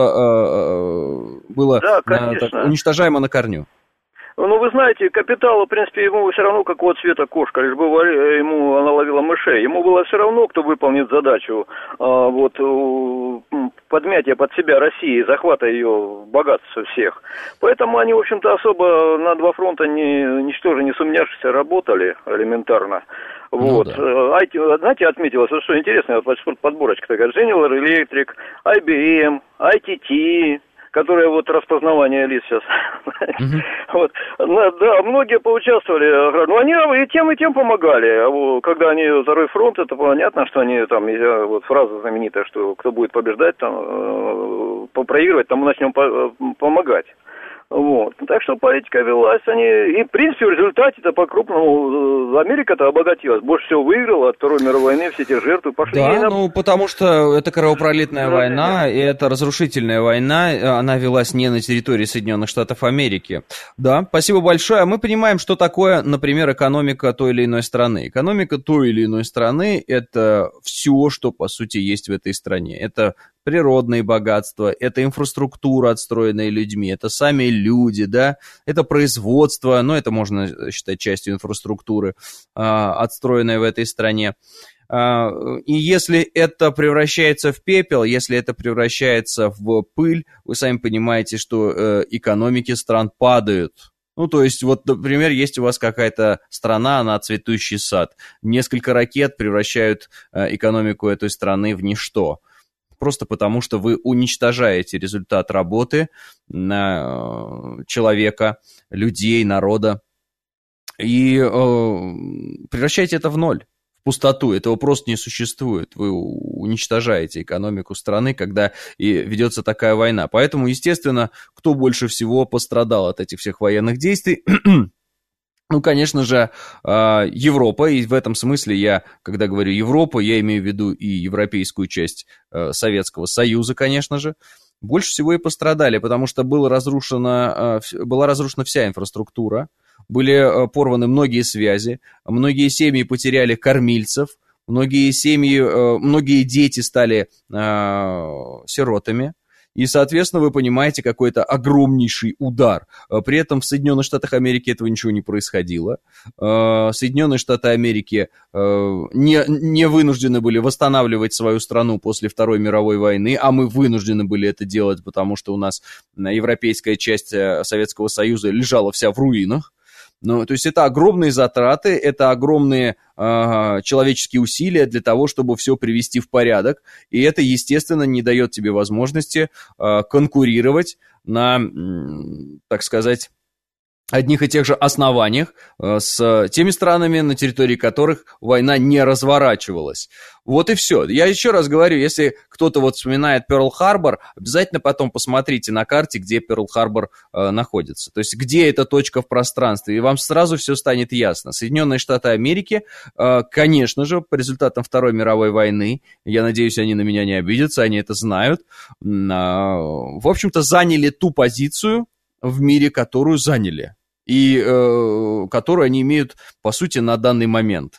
было да, так, уничтожаемо на корню.
Ну, вы знаете, капиталу, в принципе, ему все равно, какого цвета кошка, лишь бы ему она ловила мышей. Ему было все равно, кто выполнит задачу а, вот, подмятия под себя России, захвата ее богатства всех. Поэтому они, в общем-то, особо на два фронта, не, ничтоже не сумняшися, работали элементарно. Вот. Ну, да. Знаете, отметилось, вот что интересно, вот подборочка такая, General Electric, ай би эм, ай ти ти, которые вот распознавание лиц сейчас. Mm-hmm. Вот. Да, многие поучаствовали. Ну, они и тем, и тем помогали. Когда они второй фронт, это понятно, что они там, вот фраза знаменитая, что кто будет побеждать, там, проигрывать, тому начнем помогать. Вот. Так что политика велась, они, и в принципе в результате-то по-крупному Америка-то обогатилась, больше всего выиграла от Второй мировой войны, все эти жертвы пошли.
Да,
на...
ну потому что это кровопролитная
да,
война,
да.
и это разрушительная война, она велась не на территории Соединенных Штатов Америки. Да, спасибо большое. Мы понимаем, что такое, например, экономика той или иной страны. Экономика той или иной страны – это все, что по сути есть в этой стране. Это природные богатства, это инфраструктура, отстроенная людьми, это сами люди, да, это производство, ну, это можно считать частью инфраструктуры, а, отстроенной в этой стране. А, и если это превращается в пепел, если это превращается в пыль, вы сами понимаете, что э, экономики стран падают. Ну, то есть, вот, например, есть у вас какая-то страна, она цветущий сад. Несколько ракет превращают э, экономику этой страны в ничто. Просто потому, что вы уничтожаете результат работы на человека, людей, народа, и э, превращаете это в ноль, в пустоту. Этого просто не существует. Вы уничтожаете экономику страны, когда и ведется такая война. Поэтому, естественно, кто больше всего пострадал от этих всех военных действий? Ну, конечно же, Европа, и в этом смысле я, когда говорю Европа, я имею в виду и европейскую часть Советского Союза, конечно же, больше всего и пострадали, потому что было разрушено, была разрушена вся инфраструктура, были порваны многие связи, многие семьи потеряли кормильцев, многие семьи, многие дети стали сиротами. И, соответственно, вы понимаете, какой-то огромнейший удар. При этом в Соединенных Штатах Америки этого ничего не происходило. Соединенные Штаты Америки не, не вынуждены были восстанавливать свою страну после Второй мировой войны, а мы вынуждены были это делать, потому что у нас европейская часть Советского Союза лежала вся в руинах. Ну, то есть это огромные затраты, это огромные э, человеческие усилия для того, чтобы все привести в порядок. И это, естественно, не дает тебе возможности э, конкурировать на, э, так сказать, одних и тех же основаниях э, с теми странами, на территории которых война не разворачивалась. Вот и все. Я еще раз говорю, если кто-то вот вспоминает Пёрл-Харбор, обязательно потом посмотрите на карте, где Пёрл-Харбор э, находится. То есть где эта точка в пространстве, и вам сразу все станет ясно. Соединенные Штаты Америки, э, конечно же, по результатам Второй мировой войны, я надеюсь, они на меня не обидятся, они это знают, э, в общем-то, заняли ту позицию в мире, которую заняли, и э, которую они имеют, по сути, на данный момент.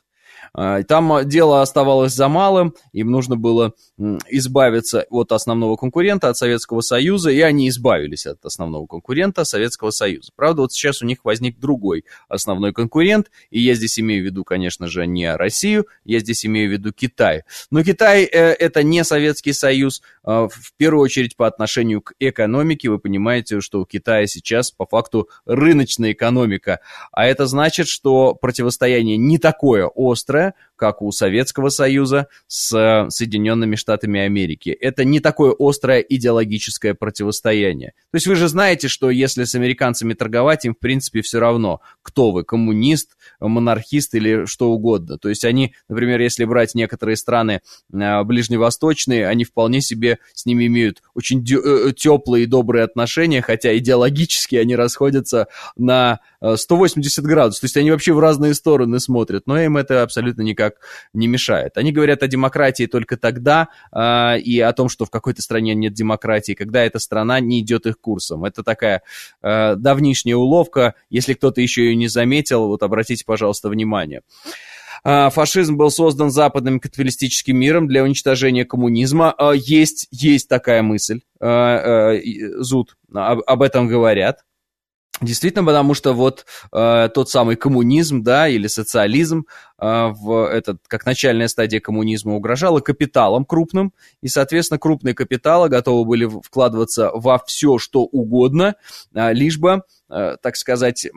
Там дело оставалось за малым, им нужно было избавиться от основного конкурента, от Советского Союза, и они избавились от основного конкурента Советского Союза. Правда, вот сейчас у них возник другой основной конкурент, и я здесь имею в виду, конечно же, не Россию, я здесь имею в виду Китай. Но Китай э, это не Советский Союз, э, в первую очередь по отношению к экономике. Вы понимаете, что у Китая сейчас по факту рыночная экономика, а это значит, что противостояние не такое острое, как у Советского Союза с Соединенными Штатами Америки. Это не такое острое идеологическое противостояние. То есть вы же знаете, что если с американцами торговать, им в принципе все равно, кто вы, коммунист, монархист или что угодно. То есть они, например, если брать некоторые страны ближневосточные, они вполне себе с ними имеют очень теплые и добрые отношения, хотя идеологически они расходятся на сто восемьдесят градусов. То есть они вообще в разные стороны смотрят, но им это абсолютно никак не мешает. Они говорят о демократии только тогда э, и о том, что в какой-то стране нет демократии, когда эта страна не идет их курсом. Это такая э, давнишняя уловка. Если кто-то еще ее не заметил, вот обратите, пожалуйста, внимание. Э, фашизм был создан западным капиталистическим миром для уничтожения коммунизма. Э, есть, есть такая мысль. Э, э, Зуд об, об этом говорят. Действительно, потому что вот э, тот самый коммунизм, да, или социализм, э, в этот, как начальная стадия коммунизма угрожала капиталом крупным, и, соответственно, крупные капиталы готовы были вкладываться во все, что угодно, э, лишь бы, э, так сказать,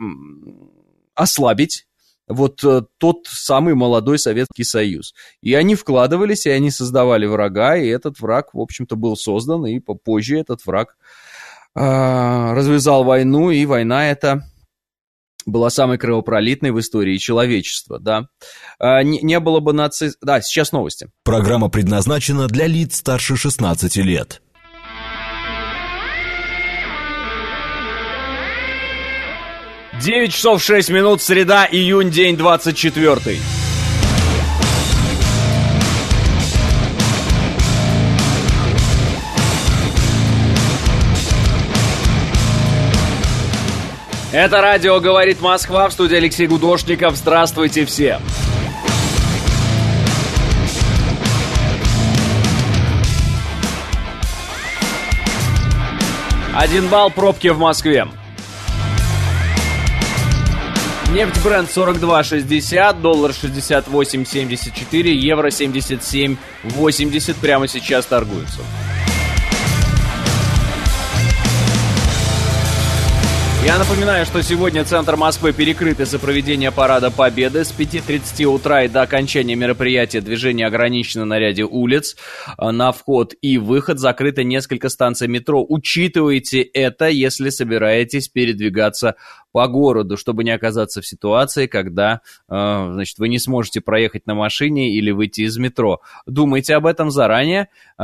ослабить вот э, тот самый молодой Советский Союз. И они вкладывались, и они создавали врага, и этот враг, в общем-то, был создан, и попозже этот враг развязал войну, и война эта была самой кровопролитной в истории человечества, да. Не, не было бы наци... Да, сейчас новости.
Программа предназначена для лиц старше шестнадцати лет.
девять часов шесть минут, среда, июнь, день двадцать четвёртый. Это радио «Говорит Москва», в студии Алексей Гудошников. Здравствуйте все! Один балл, пробки в Москве. Нефть Brent сорок два шестьдесят, доллар шестьдесят восемь семьдесят четыре, евро семьдесят семь восемьдесят прямо сейчас торгуются. Я напоминаю, что сегодня центр Москвы перекрыт из-за проведения Парада Победы. С пяти тридцати утра и до окончания мероприятия движение ограничено на ряде улиц. На вход и выход закрыто несколько станций метро. Учитывайте это, если собираетесь передвигаться по городу, чтобы не оказаться в ситуации, когда значит, вы не сможете проехать на машине или выйти из метро. Думайте об этом заранее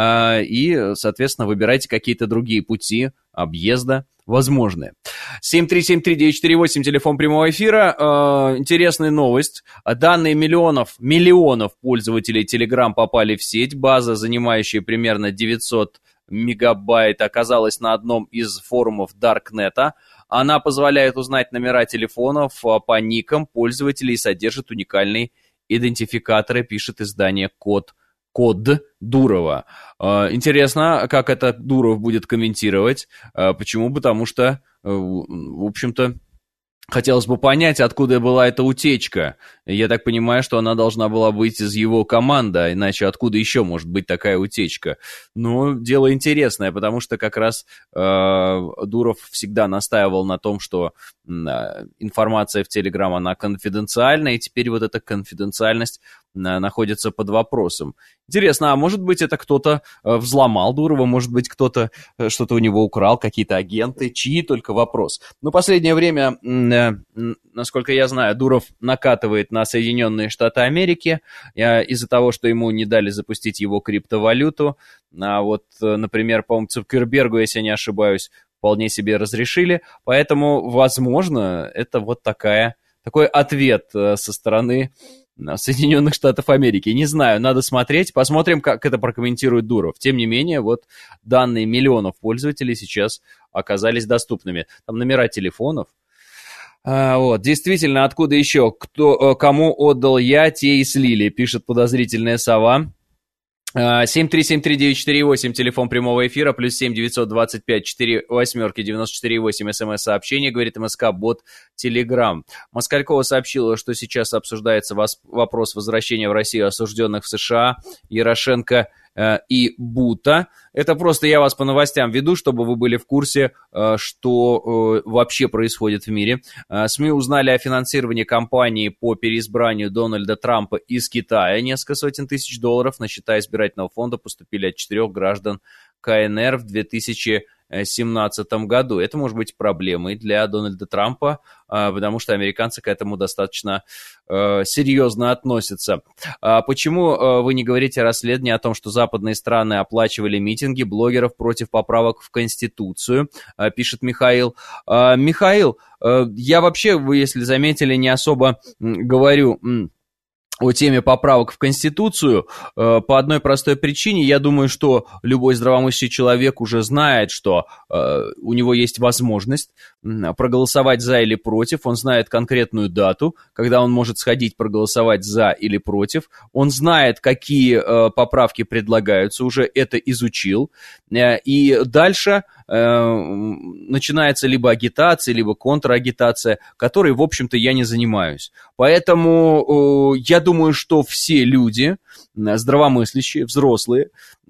и, соответственно, выбирайте какие-то другие пути объезда возможные. семь три семь три девять четыре восемь, телефон прямого эфира. Э, интересная новость. Данные миллионов, миллионов пользователей Telegram попали в сеть. База, занимающая примерно девятьсот мегабайт, оказалась на одном из форумов Даркнета. Она позволяет узнать номера телефонов по никам пользователей и содержит уникальные идентификаторы, пишет издание Код. Код Дурова. Интересно, как это Дуров будет комментировать. Почему? Потому что, в общем-то, хотелось бы понять, откуда была эта утечка. Я так понимаю, что она должна была быть из его команды, а иначе откуда еще может быть такая утечка? Но дело интересное, потому что как раз э, Дуров всегда настаивал на том, что э, информация в Telegram, она конфиденциальна, и теперь вот эта конфиденциальность э, находится под вопросом. Интересно, а может быть это кто-то э, взломал Дурова, может быть кто-то э, что-то у него украл, какие-то агенты, чьи, только вопрос. Но последнее время... Э, насколько я знаю, Дуров накатывает на Соединенные Штаты Америки из-за того, что ему не дали запустить его криптовалюту. А вот, например, по-моему, Цукербергу, если я не ошибаюсь, вполне себе разрешили. Поэтому, возможно, это вот такая, такой ответ со стороны Соединенных Штатов Америки. Не знаю, надо смотреть. Посмотрим, как это прокомментирует Дуров. Тем не менее, вот данные миллионов пользователей сейчас оказались доступными. Там номера телефонов. А, вот, действительно, откуда еще? Кто, кому отдал я, те и слили, пишет подозрительная сова. семь три семь три девять четыре восемь, телефон прямого эфира, плюс семь девятьсот двадцать пять четыре восьмерки девяносто четыре восемь, смс-сообщение, говорит МСК-бот Телеграм. Москалькова сообщила, что сейчас обсуждается вопрос возвращения в Россию осужденных в США Ярошенко и Бута. Это просто я вас по новостям веду, чтобы вы были в курсе, что вообще происходит в мире. СМИ узнали о финансировании кампании по переизбранию Дональда Трампа из Китая. Несколько сотен тысяч долларов на счета избирательного фонда поступили от четырех граждан КНР в две тысячи семнадцатом году. Это может быть проблемой для Дональда Трампа, потому что американцы к этому достаточно серьезно относятся. Почему вы не говорите о расследовании о том, что западные страны оплачивали митинги блогеров против поправок в Конституцию, пишет Михаил. Михаил, я вообще, вы, если заметили, не особо говорю о теме поправок в Конституцию э, по одной простой причине. Я думаю, что любой здравомыслящий человек уже знает, что э, у него есть возможность проголосовать за или против. Он знает конкретную дату, когда он может сходить проголосовать за или против. Он знает, какие э, поправки предлагаются, уже это изучил. Э, и дальше э, начинается либо агитация, либо контрагитация, которой, в общем-то, я не занимаюсь. Поэтому э, я думаю, что все люди, здравомыслящие, взрослые,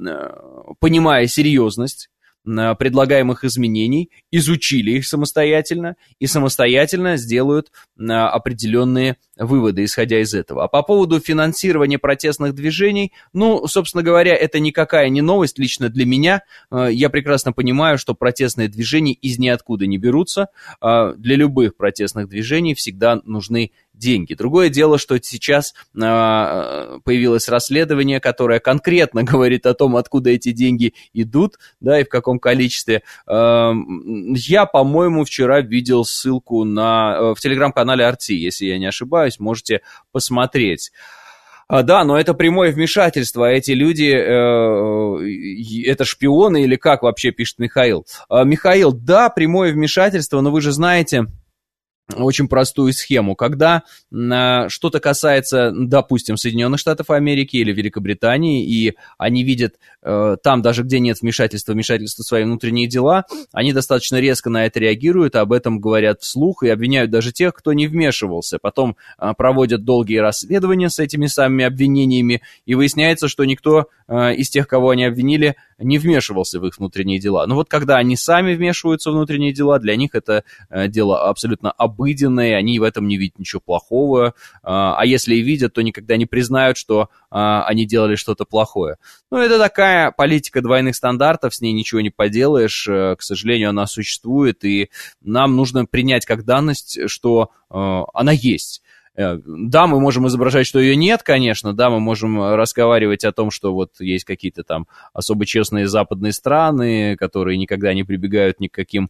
понимая серьезность предлагаемых изменений, изучили их самостоятельно и самостоятельно сделают определенные выводы, исходя из этого. А по поводу финансирования протестных движений, ну, собственно говоря, это никакая не новость лично для меня. Я прекрасно понимаю, что протестные движения из ниоткуда не берутся. Для любых протестных движений всегда нужны деньги. Другое дело, что сейчас э, появилось расследование, которое конкретно говорит о том, откуда эти деньги идут, да, и в каком количестве. Э, я, по-моему, вчера видел ссылку на, в телеграм-канале Арти, если я не ошибаюсь, можете посмотреть. А, да, но это прямое вмешательство, эти люди, э, это шпионы или как вообще, пишет Михаил. А, Михаил, да, прямое вмешательство, но вы же знаете очень простую схему. Когда э, что-то касается, допустим, Соединенных Штатов Америки или Великобритании, и они видят э, там, даже где нет вмешательства, вмешательства в свои внутренние дела, они достаточно резко на это реагируют, об этом говорят вслух и обвиняют даже тех, кто не вмешивался. Потом э, проводят долгие расследования с этими самыми обвинениями, и выясняется, что никто э, из тех, кого они обвинили, не вмешивался в их внутренние дела. Но вот когда они сами вмешиваются в внутренние дела, для них это э, дело абсолютно обыденное, они в этом не видят ничего плохого, э, а если и видят, то никогда не признают, что э, они делали что-то плохое. Ну, это такая политика двойных стандартов, с ней ничего не поделаешь, э, к сожалению, она существует, и нам нужно принять как данность, что э, она есть. Да, мы можем изображать, что ее нет, конечно, да, мы можем разговаривать о том, что вот есть какие-то там особо честные западные страны, которые никогда не прибегают ни к каким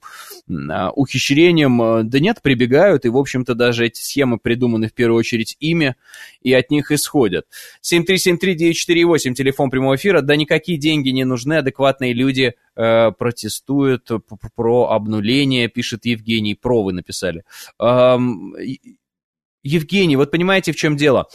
ухищрениям. Да нет, прибегают, и, в общем-то, даже эти схемы придуманы в первую очередь ими, и от них исходят. семь три семь три девять четыре восемь, телефон прямого эфира. Да никакие деньги не нужны, адекватные люди э, протестуют про обнуление, пишет Евгений, про вы написали. Эм, Евгений, вот понимаете, в чем дело?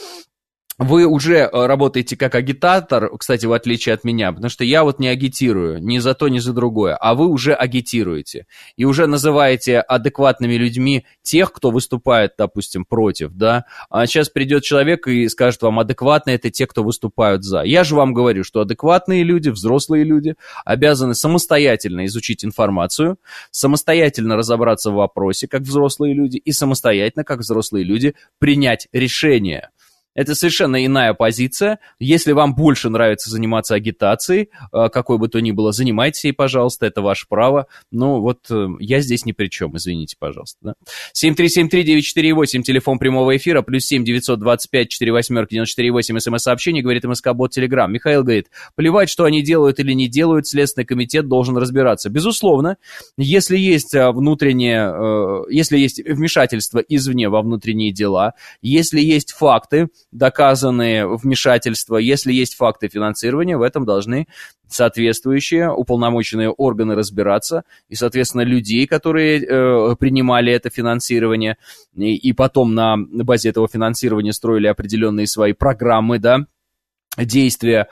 Вы уже работаете как агитатор, кстати, в отличие от меня, потому что я вот не агитирую ни за то, ни за другое, а вы уже агитируете и уже называете адекватными людьми тех, кто выступает, допустим, против, да, а сейчас придет человек и скажет вам, адекватные это те, кто выступают за. Я же вам говорю, что адекватные люди, взрослые люди обязаны самостоятельно изучить информацию, самостоятельно разобраться в вопросе, как взрослые люди, и самостоятельно, как взрослые люди, принять решение. Это совершенно иная позиция. Если вам больше нравится заниматься агитацией, какой бы то ни было, занимайтесь ей, пожалуйста, это ваше право. Но вот я здесь ни при чем, извините, пожалуйста. Да? семь три семь три девять четыре восемь, телефон прямого эфира, плюс семь девятьсот двадцать пять четыре восемь девяносто четыре восемь, смс-сообщение, говорит МСК-бот Телеграм. Михаил говорит, плевать, что они делают или не делают, Следственный комитет должен разбираться. Безусловно, если есть внутреннее, если есть вмешательство извне во внутренние дела, если есть факты, доказанные вмешательства, если есть факты финансирования, в этом должны соответствующие уполномоченные органы разбираться, и, соответственно, людей, которые э, принимали это финансирование, и, и потом на базе этого финансирования строили определенные свои программы, да, действия,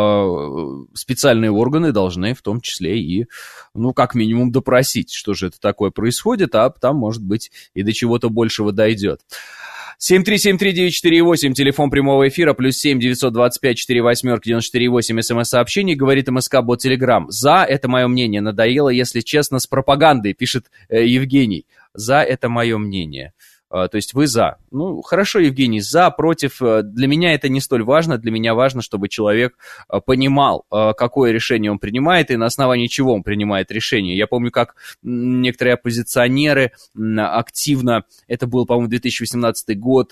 э, специальные органы должны в том числе и, ну, как минимум допросить, что же это такое происходит, а там, может быть, и до чего-то большего дойдет. семь три семь три девять четыре восемь, телефон прямого эфира, плюс семь девятьсот двадцать пять четыре восемь девяносто четыре восемь, смс-сообщений, говорит МСК-бот Телеграм. За, это мое мнение, надоело, если честно, с пропагандой, пишет э, Евгений. За, это мое мнение. То есть вы за. Ну, хорошо, Евгений, за, против. Для меня это не столь важно. Для меня важно, чтобы человек понимал, какое решение он принимает и на основании чего он принимает решение. Я помню, как некоторые оппозиционеры активно, это был, по-моему, две тысячи восемнадцатый год,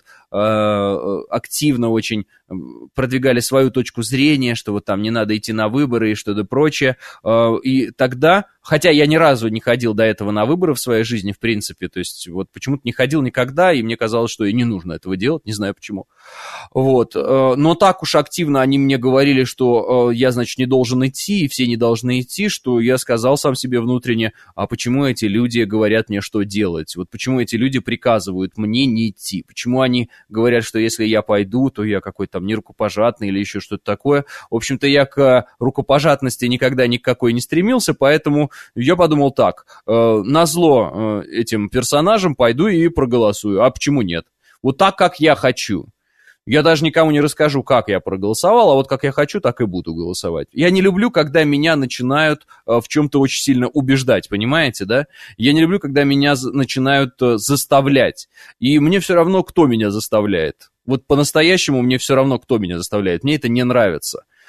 активно очень продвигали свою точку зрения, что вот там не надо идти на выборы и что-то прочее. И тогда, хотя я ни разу не ходил до этого на выборы в своей жизни, в принципе, то есть вот почему-то не ходил никогда, и мне казалось, что и не нужно этого делать, не знаю почему. Вот. Но так уж активно они мне говорили, что я, значит, не должен идти, и все не должны идти, что я сказал сам себе внутренне, а почему эти люди говорят мне, что делать? Вот почему эти люди приказывают мне не идти? Почему они говорят, что если я пойду, то я какой-то там нерукопожатный или еще что-то такое? В общем-то, я к рукопожатности никогда никакой не стремился, поэтому я подумал так, э, назло э, этим персонажам пойду и проголосую. А почему нет? Вот так, как я хочу. Я даже никому не расскажу, как я проголосовал, а вот как я хочу, так и буду голосовать. Я не люблю, когда меня начинают э, в чем-то очень сильно убеждать, понимаете, да? Я не люблю, когда меня за- начинают э, заставлять. И мне все равно, кто меня заставляет. Вот по-настоящему мне все равно, кто меня заставляет. Мне это не нравится.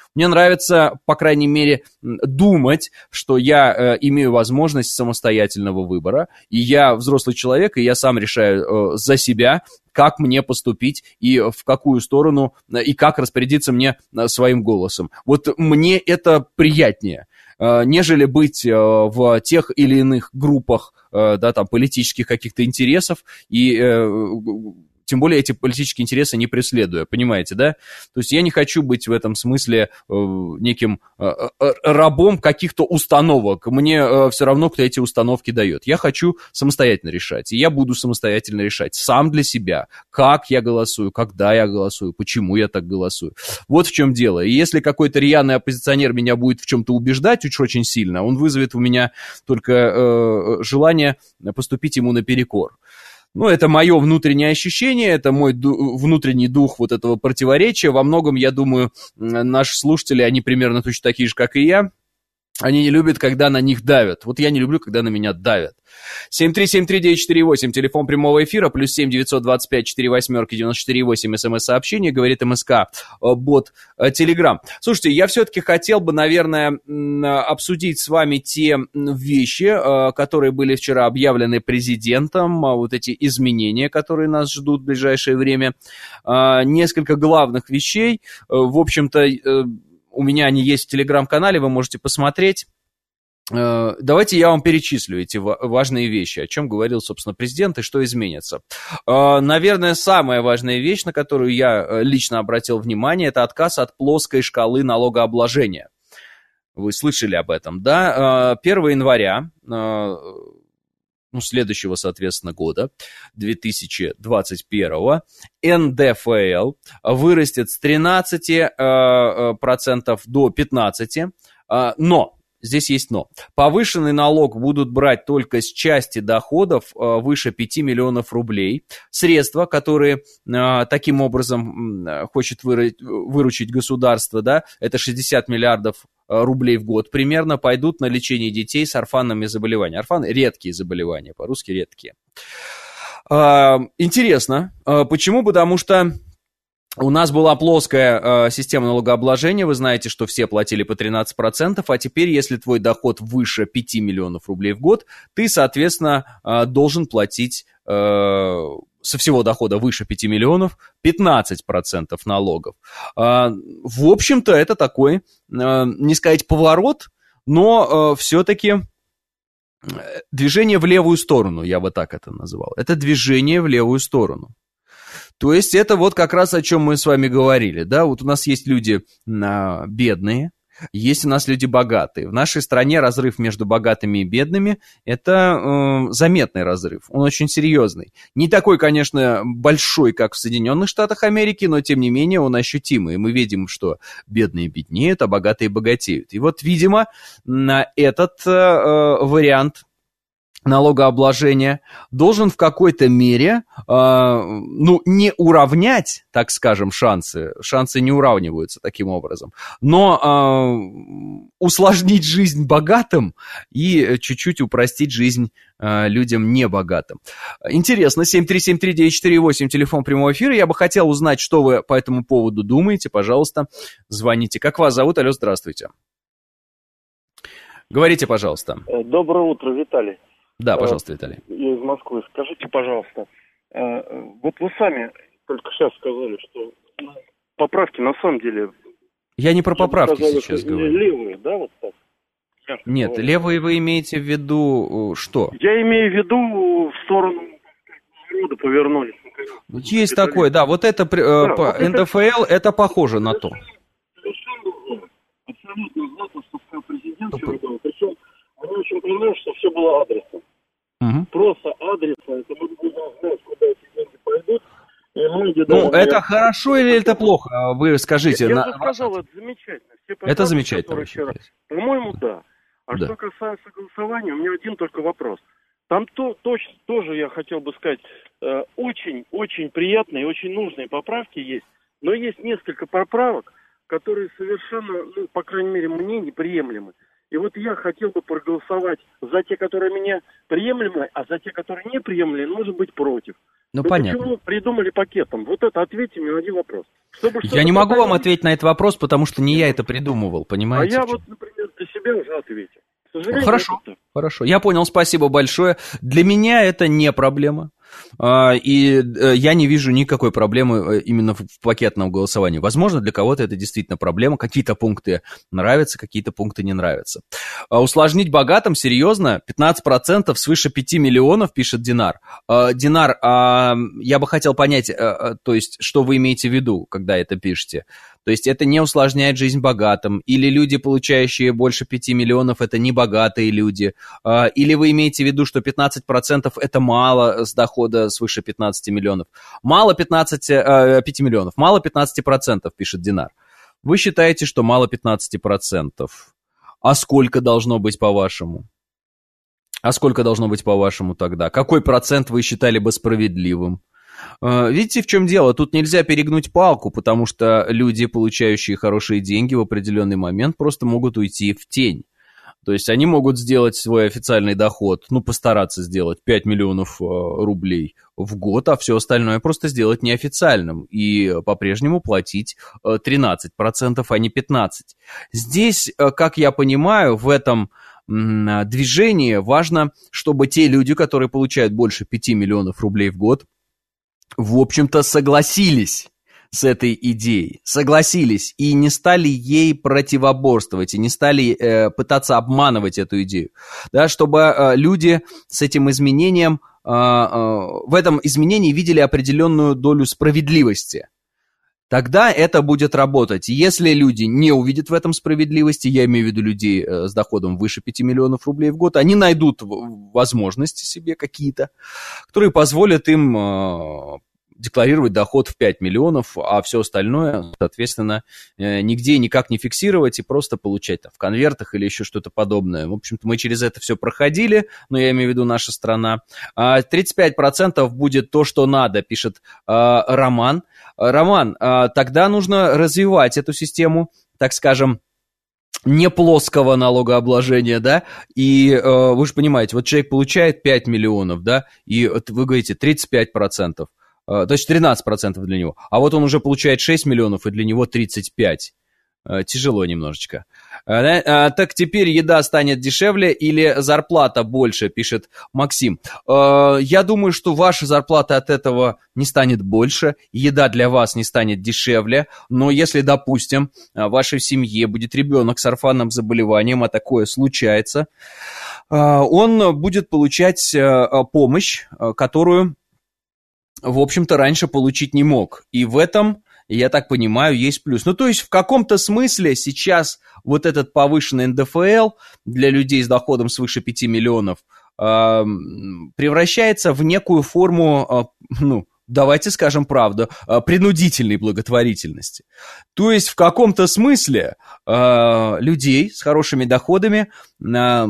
Мне нравится, по крайней мере, думать, что я э, имею возможность самостоятельного выбора, и я взрослый человек, и я сам решаю э, за себя, как мне поступить и в какую сторону, и как распорядиться мне своим голосом. Вот мне это приятнее, нежели быть в тех или иных группах, да, там, политических каких-то интересов и... Тем более эти политические интересы не преследуя, понимаете, да? То есть я не хочу быть в этом смысле э, неким э, э, рабом каких-то установок. Мне э, все равно, кто эти установки дает. Я хочу самостоятельно решать. И я буду самостоятельно решать сам для себя, как я голосую, когда я голосую, почему я так голосую. Вот в чем дело. И если какой-то рьяный оппозиционер меня будет в чем-то убеждать уж очень сильно, он вызовет у меня только э, желание поступить ему наперекор. Ну, это мое внутреннее ощущение, это мой ду- внутренний дух вот этого противоречия. Во многом, я думаю, наши слушатели, они примерно точно такие же, как и я. Они не любят, когда на них давят. Вот я не люблю, когда на меня давят. семь три семь три девять четыре восемь, телефон прямого эфира, плюс семь девятьсот двадцать пять четыре восьмерки девяносто четыре восемь, смс-сообщение, говорит МСК, бот Телеграм. Слушайте, я все-таки хотел бы, наверное, обсудить с вами те вещи, которые были вчера объявлены президентом, вот эти изменения, которые нас ждут в ближайшее время. Несколько главных вещей, в общем-то, у меня они есть в Телеграм-канале, вы можете посмотреть. Давайте я вам перечислю эти важные вещи, о чем говорил, собственно, президент и что изменится. Наверное, самая важная вещь, на которую я лично обратил внимание, это отказ от плоской шкалы налогообложения. Вы слышали об этом, да? первого января, ну, следующего, соответственно, года, две тысячи двадцать первого, эн дэ эф эл вырастет с тринадцати процентов до пятнадцати процентов, но, здесь есть но, повышенный налог будут брать только с части доходов выше пяти миллионов рублей. Средства, которые таким образом хочет выручить государство, да, это шестьдесят миллиардов рублей в год примерно, пойдут на лечение детей с орфанными заболеваниями. Орфаны – редкие заболевания, по-русски редкие. Интересно. Почему? Потому что у нас была плоская система налогообложения, вы знаете, что все платили по тринадцать процентов, а теперь, если твой доход выше пяти миллионов рублей в год, ты, соответственно, должен платить со всего дохода выше пяти миллионов пятнадцать процентов налогов. В общем-то, это такой, не сказать поворот, но все-таки движение в левую сторону, я бы так это назвал. Это движение в левую сторону. То есть это вот как раз о чем мы с вами говорили, да, вот у нас есть люди а, бедные, есть у нас люди богатые. В нашей стране разрыв между богатыми и бедными – это э, заметный разрыв, он очень серьезный. Не такой, конечно, большой, как в Соединенных Штатах Америки, но тем не менее он ощутимый. И мы видим, что бедные беднеют, а богатые богатеют. И вот, видимо, на этот э, вариант налогообложения должен в какой-то мере, э, ну, не уравнять, так скажем, шансы, шансы не уравниваются таким образом, но э, усложнить жизнь богатым и чуть-чуть упростить жизнь э, людям небогатым. Интересно, семь три семь три девять четыре восемь, телефон прямого эфира, я бы хотел узнать, что вы по этому поводу думаете, пожалуйста, звоните. Как вас зовут? Алло, здравствуйте. Говорите, пожалуйста.
Доброе утро, Виталий.
Да, пожалуйста, Виталий.
Я из Москвы. Скажите, пожалуйста, вот вы сами только сейчас сказали, что поправки на самом деле...
Я не про поправки
сказали,
сейчас говорю.
Левые, да, вот так?
Нет, говорю. Левые вы имеете в виду что?
Я имею в виду в сторону народа повернулись.
Есть такое, да, вот это, да, по, вот эн дэ эф эл, это... это похоже на то.
Совершенно абсолютно знатно, что сказал президент сегодня, причем мне очень понравилось, что все было адресом. Угу. Просто адресно, это мы будем знать, куда эти деньги пойдут. И люди,
ну,
да,
это
я...
хорошо или это плохо? Вы скажите.
Я,
на...
я сказал, это замечательно. Все
это замечательно.
Вчера... По-моему, да. А да. Что касается голосования, у меня один только вопрос. Там то, точно, тоже, я хотел бы сказать, очень-очень приятные, очень нужные поправки есть. Но есть несколько поправок, которые совершенно, ну, по крайней мере, мне неприемлемы. И вот я хотел бы проголосовать за те, которые мне приемлемы, а за те, которые неприемлемы, может быть, против.
Ну,
Вы
понятно.
Почему придумали пакетом? Вот это ответьте мне на один вопрос. Чтобы
Я не могу
проходить...
вам ответить на этот вопрос, потому что не я это придумывал, понимаете?
А я вот, например, для себя уже ответил. К сожалению,
Хорошо,
это...
хорошо. Я понял, спасибо большое. Для меня это не проблема. И я не вижу никакой проблемы именно в пакетном голосовании. Возможно, для кого-то это действительно проблема. Какие-то пункты нравятся, какие-то пункты не нравятся. Усложнить богатым, серьезно, пятнадцать процентов свыше пяти миллионов, пишет Динар. Динар, я бы хотел понять, то есть, что вы имеете в виду, когда это пишете? То есть это не усложняет жизнь богатым? Или люди, получающие больше пяти миллионов, это не богатые люди? Или вы имеете в виду, что пятнадцать процентов это мало с дохода свыше пятнадцати миллионов? Мало пятнадцати, пяти миллионов, мало пятнадцати процентов, пишет Динар. Вы считаете, что мало пятнадцати процентов? А сколько должно быть по-вашему? А сколько должно быть по-вашему тогда? Какой процент вы считали бы справедливым? Видите, в чем дело? Тут нельзя перегнуть палку, потому что люди, получающие хорошие деньги в определенный момент, просто могут уйти в тень. То есть они могут сделать свой официальный доход, ну, постараться сделать пять миллионов рублей в год, а все остальное просто сделать неофициальным и по-прежнему платить тринадцать процентов, а не пятнадцать процентов. Здесь, как я понимаю, в этом движении важно, чтобы те люди, которые получают больше пяти миллионов рублей в год, в общем-то, согласились с этой идеей, согласились и не стали ей противоборствовать, и не стали э, пытаться обманывать эту идею, да, чтобы э, люди с этим изменением, э, э, в этом изменении видели определенную долю справедливости. Тогда это будет работать. Если люди не увидят в этом справедливости, я имею в виду людей э, с доходом выше пяти миллионов рублей в год, они найдут возможности себе какие-то, которые позволят им э, декларировать доход в пять миллионов, а все остальное, соответственно, э, нигде никак не фиксировать и просто получать там, в конвертах или еще что-то подобное. В общем-то, мы через это все проходили, но я имею в виду наша страна. тридцать пять процентов будет то, что надо, пишет э, Роман. Роман, тогда нужно развивать эту систему, так скажем, не плоского налогообложения, да, и э, вы же понимаете, вот человек получает пять миллионов, да, и вы говорите тридцать пять процентов, э, то есть тринадцать процентов для него, а вот он уже получает шесть миллионов, и для него тридцать пять. Э, тяжело немножечко. Э, э, так теперь еда станет дешевле или зарплата больше, пишет Максим. Э, я думаю, что ваша зарплата от этого не станет больше, еда для вас не станет дешевле, но если, допустим, в вашей семье будет ребенок с орфанным заболеванием, а такое случается, э, он будет получать э, помощь, э, которую, в общем-то, раньше получить не мог. И в этом, я так понимаю, есть плюс. Ну, то есть, в каком-то смысле сейчас вот этот повышенный эн дэ эф эл для людей с доходом свыше пяти миллионов э, превращается в некую форму, э, ну, давайте скажем правду, э, принудительной благотворительности. То есть, в каком-то смысле э, людей с хорошими доходами э,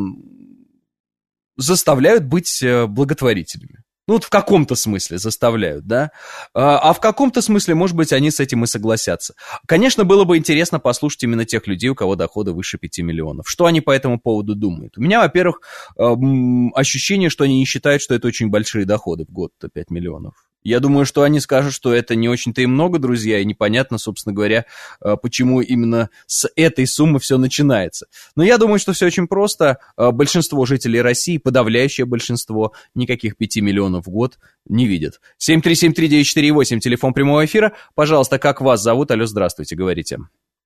заставляют быть э, благотворителями. Ну, вот в каком-то смысле заставляют, да? А в каком-то смысле, может быть, они с этим и согласятся. Конечно, было бы интересно послушать именно тех людей, у кого доходы выше пяти миллионов. Что они по этому поводу думают? У меня, во-первых, ощущение, что они не считают, что это очень большие доходы в год, пять миллионов. Я думаю, что они скажут, что это не очень-то и много, друзья, и непонятно, собственно говоря, почему именно с этой суммы все начинается. Но я думаю, что все очень просто. Большинство жителей России, подавляющее большинство, никаких пяти миллионов в год не видят. семь три семь три девять четыре восемь, телефон прямого эфира. Пожалуйста, как вас зовут? Алло, здравствуйте, говорите.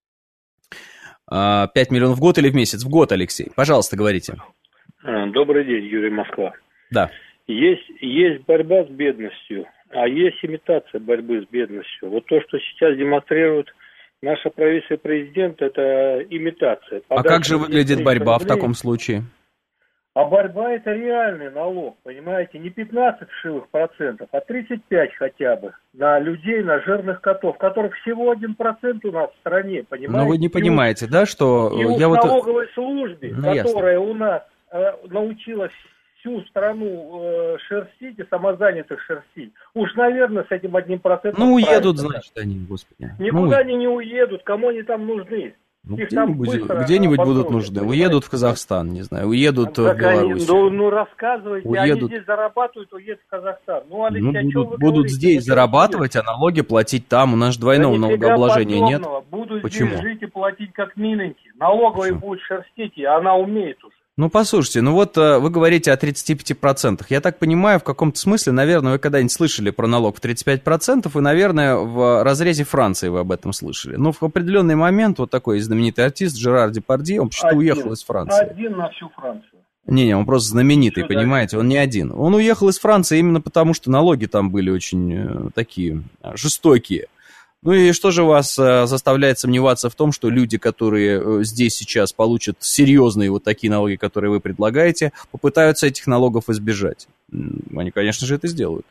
пять миллионов в год или в месяц? В год, Алексей. Пожалуйста, говорите.
Добрый день, Юрий, Москва.
Да.
Есть, есть борьба с бедностью, а есть имитация борьбы с бедностью. Вот то, что сейчас демонстрирует наше правительство и президент, это имитация.
А как же выглядит борьба рублей в таком случае?
А борьба – это реальный налог, понимаете, не пятнадцать вшивых процентов, а тридцать пять хотя бы на людей, на жирных котов, которых всего один процент у нас в стране, понимаете.
Но вы не понимаете, и да, что...
И у
я
налоговой вот... службе,
ну,
которая
ясно.
у нас э, научилась всю страну э, шерстить и самозанятых шерстить. Уж, наверное, с этим одним процентом...
Ну, уедут, значит, они, господи.
Никуда ну, они не уедут, кому они там нужны.
Ну, где-нибудь где-нибудь будут нужны. Уедут в Казахстан, не знаю, уедут
так
в Беларусь.
Ну, ну рассказывайте,
уедут.
Они здесь зарабатывают, уедут в Казахстан. Ну, Алексей,
ну,
а
будут,
что вы
будут
говорите?
здесь зарабатывать, а налоги платить там. У нас же двойного
да
налогообложения нет.
Буду
Почему?
здесь жить и платить как миленький. Налоговая будет шерстить, и она умеет уже.
Ну, послушайте, ну вот вы говорите о тридцати пяти процентах. Я так понимаю, в каком-то смысле, наверное, вы когда-нибудь слышали про налог в тридцать пять процентов, и, наверное, в разрезе Франции вы об этом слышали. Но в определенный момент вот такой знаменитый артист Жерар Депардье, он почему-то уехал из Франции.
Один на всю Францию.
Не-не, он просто знаменитый,
Сюда.
Понимаете, он не один. Он уехал из Франции именно потому, что налоги там были очень э, такие жестокие. Ну и что же вас э, заставляет сомневаться в том, что люди, которые э, здесь сейчас получат серьезные вот такие налоги, которые вы предлагаете, попытаются этих налогов избежать? Они, конечно же, это сделают.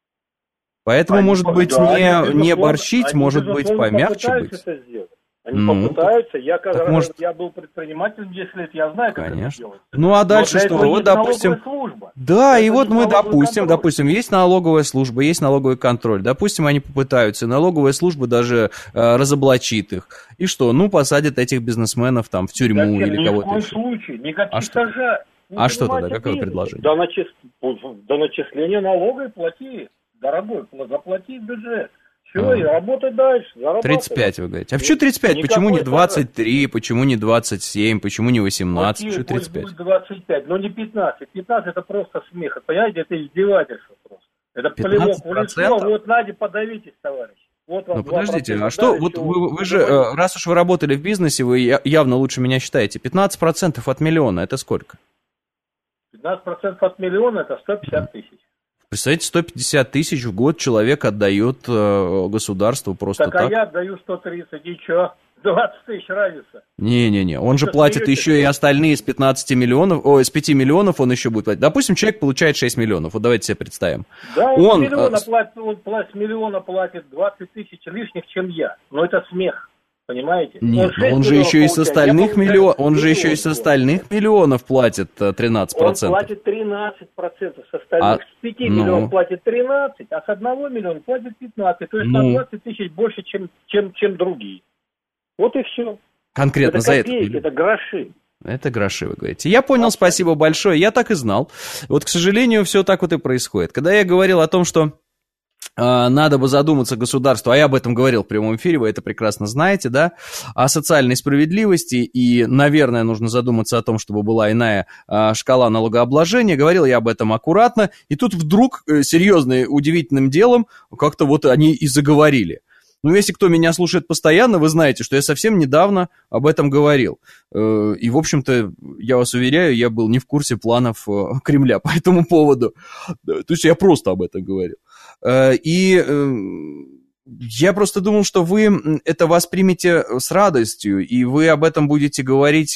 Поэтому, они, может быть, да, не, не борщить, они, может быть, помягче быть.
Это сделать. Они ну, попытаются. Я, как
может...
я был предпринимателем десять лет, я знаю, как
Конечно.
это делать.
Ну, а дальше что? Вот, допустим... Да, и вот мы, допустим, контроль. допустим, есть налоговая служба, есть налоговый контроль. Допустим, они попытаются, налоговая служба даже э, разоблачит их. И что? Ну, посадят этих бизнесменов там в тюрьму да, или кого-то еще.
Ни в коем случае. Никаких
а
сажа.
А что тогда? Какое предложение?
До, начис... До начисления налога и плати, дорогой, заплати в бюджет. Все, а. и работай дальше, зарабатывай.
тридцать пять, вы говорите. А почему тридцать пять? Никакой почему не двадцать три? Пожар. Почему не двадцать семь? Почему не восемнадцать? Почему тридцать пять?
Будет двадцать пять, но не пятнадцать. пятнадцать это просто смех. Понимаете, это издевательство просто. Это плевок в лицо. Вот, Надя, подавитесь, товарищ. Вот вам
ну, подождите, а что, вот вы, вы же, раз уж вы работали в бизнесе, вы явно лучше меня считаете. пятнадцать процентов от миллиона, это сколько?
пятнадцать процентов от миллиона, это сто пятьдесят тысяч.
Представляете, сто пятьдесят тысяч в год человек отдает э, государству просто так.
Так, а я отдаю сто тридцать, и что? двадцать тысяч разница.
Не-не-не, он же платит еще и остальные из пятнадцати миллионов, ой, из пяти миллионов он еще будет платить. Допустим, человек получает шесть миллионов, вот давайте себе представим.
Да, он, он, миллиона, э... платит, он платит, миллиона платит двадцать тысяч лишних, чем я. Но это смех. Понимаете?
Нет, он, он же еще и с остальных миллионов, он же еще и с остальных миллионов платит тринадцать процентов.
Он платит тринадцать процентов с остальных. А, с пяти ну... миллионов платит тринадцать, а с одного миллиона платит пятнадцать. То есть ну... на двадцать тысяч больше, чем, чем, чем другие. Вот и все.
Конкретно
это
за
копейки,
это?
Это гроши.
Это гроши, вы говорите. Я понял, спасибо большое. Я так и знал. Вот, к сожалению, все так вот и происходит. Когда я говорил о том, что надо бы задуматься государству, а я об этом говорил в прямом эфире, вы это прекрасно знаете, да, о социальной справедливости, и, наверное, нужно задуматься о том, чтобы была иная а, шкала налогообложения, говорил я об этом аккуратно, и тут вдруг, серьезно, удивительным делом, как-то вот они и заговорили. Ну, если кто меня слушает постоянно, вы знаете, что я совсем недавно об этом говорил. И, в общем-то, я вас уверяю, я был не в курсе планов Кремля по этому поводу. То есть я просто об этом говорил. И я просто думал, что вы это воспримете с радостью, и вы об этом будете говорить,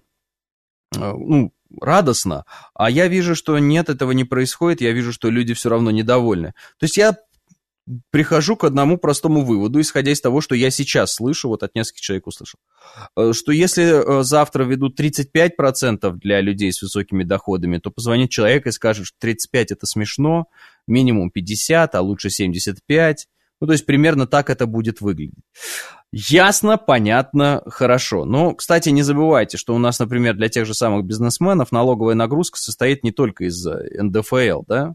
ну, радостно. А я вижу, что нет, этого не происходит, я вижу, что люди все равно недовольны. То есть я прихожу к одному простому выводу, исходя из того, что я сейчас слышу, вот от нескольких человек услышал, что если завтра ведут тридцать пять процентов для людей с высокими доходами, то позвонит человек и скажет, что тридцать пять это смешно, минимум пятьдесят, а лучше семьдесят пять. Ну, то есть примерно так это будет выглядеть. Ясно, понятно, хорошо. Но, кстати, не забывайте, что у нас, например, для тех же самых бизнесменов налоговая нагрузка состоит не только из эн дэ эф эл, да?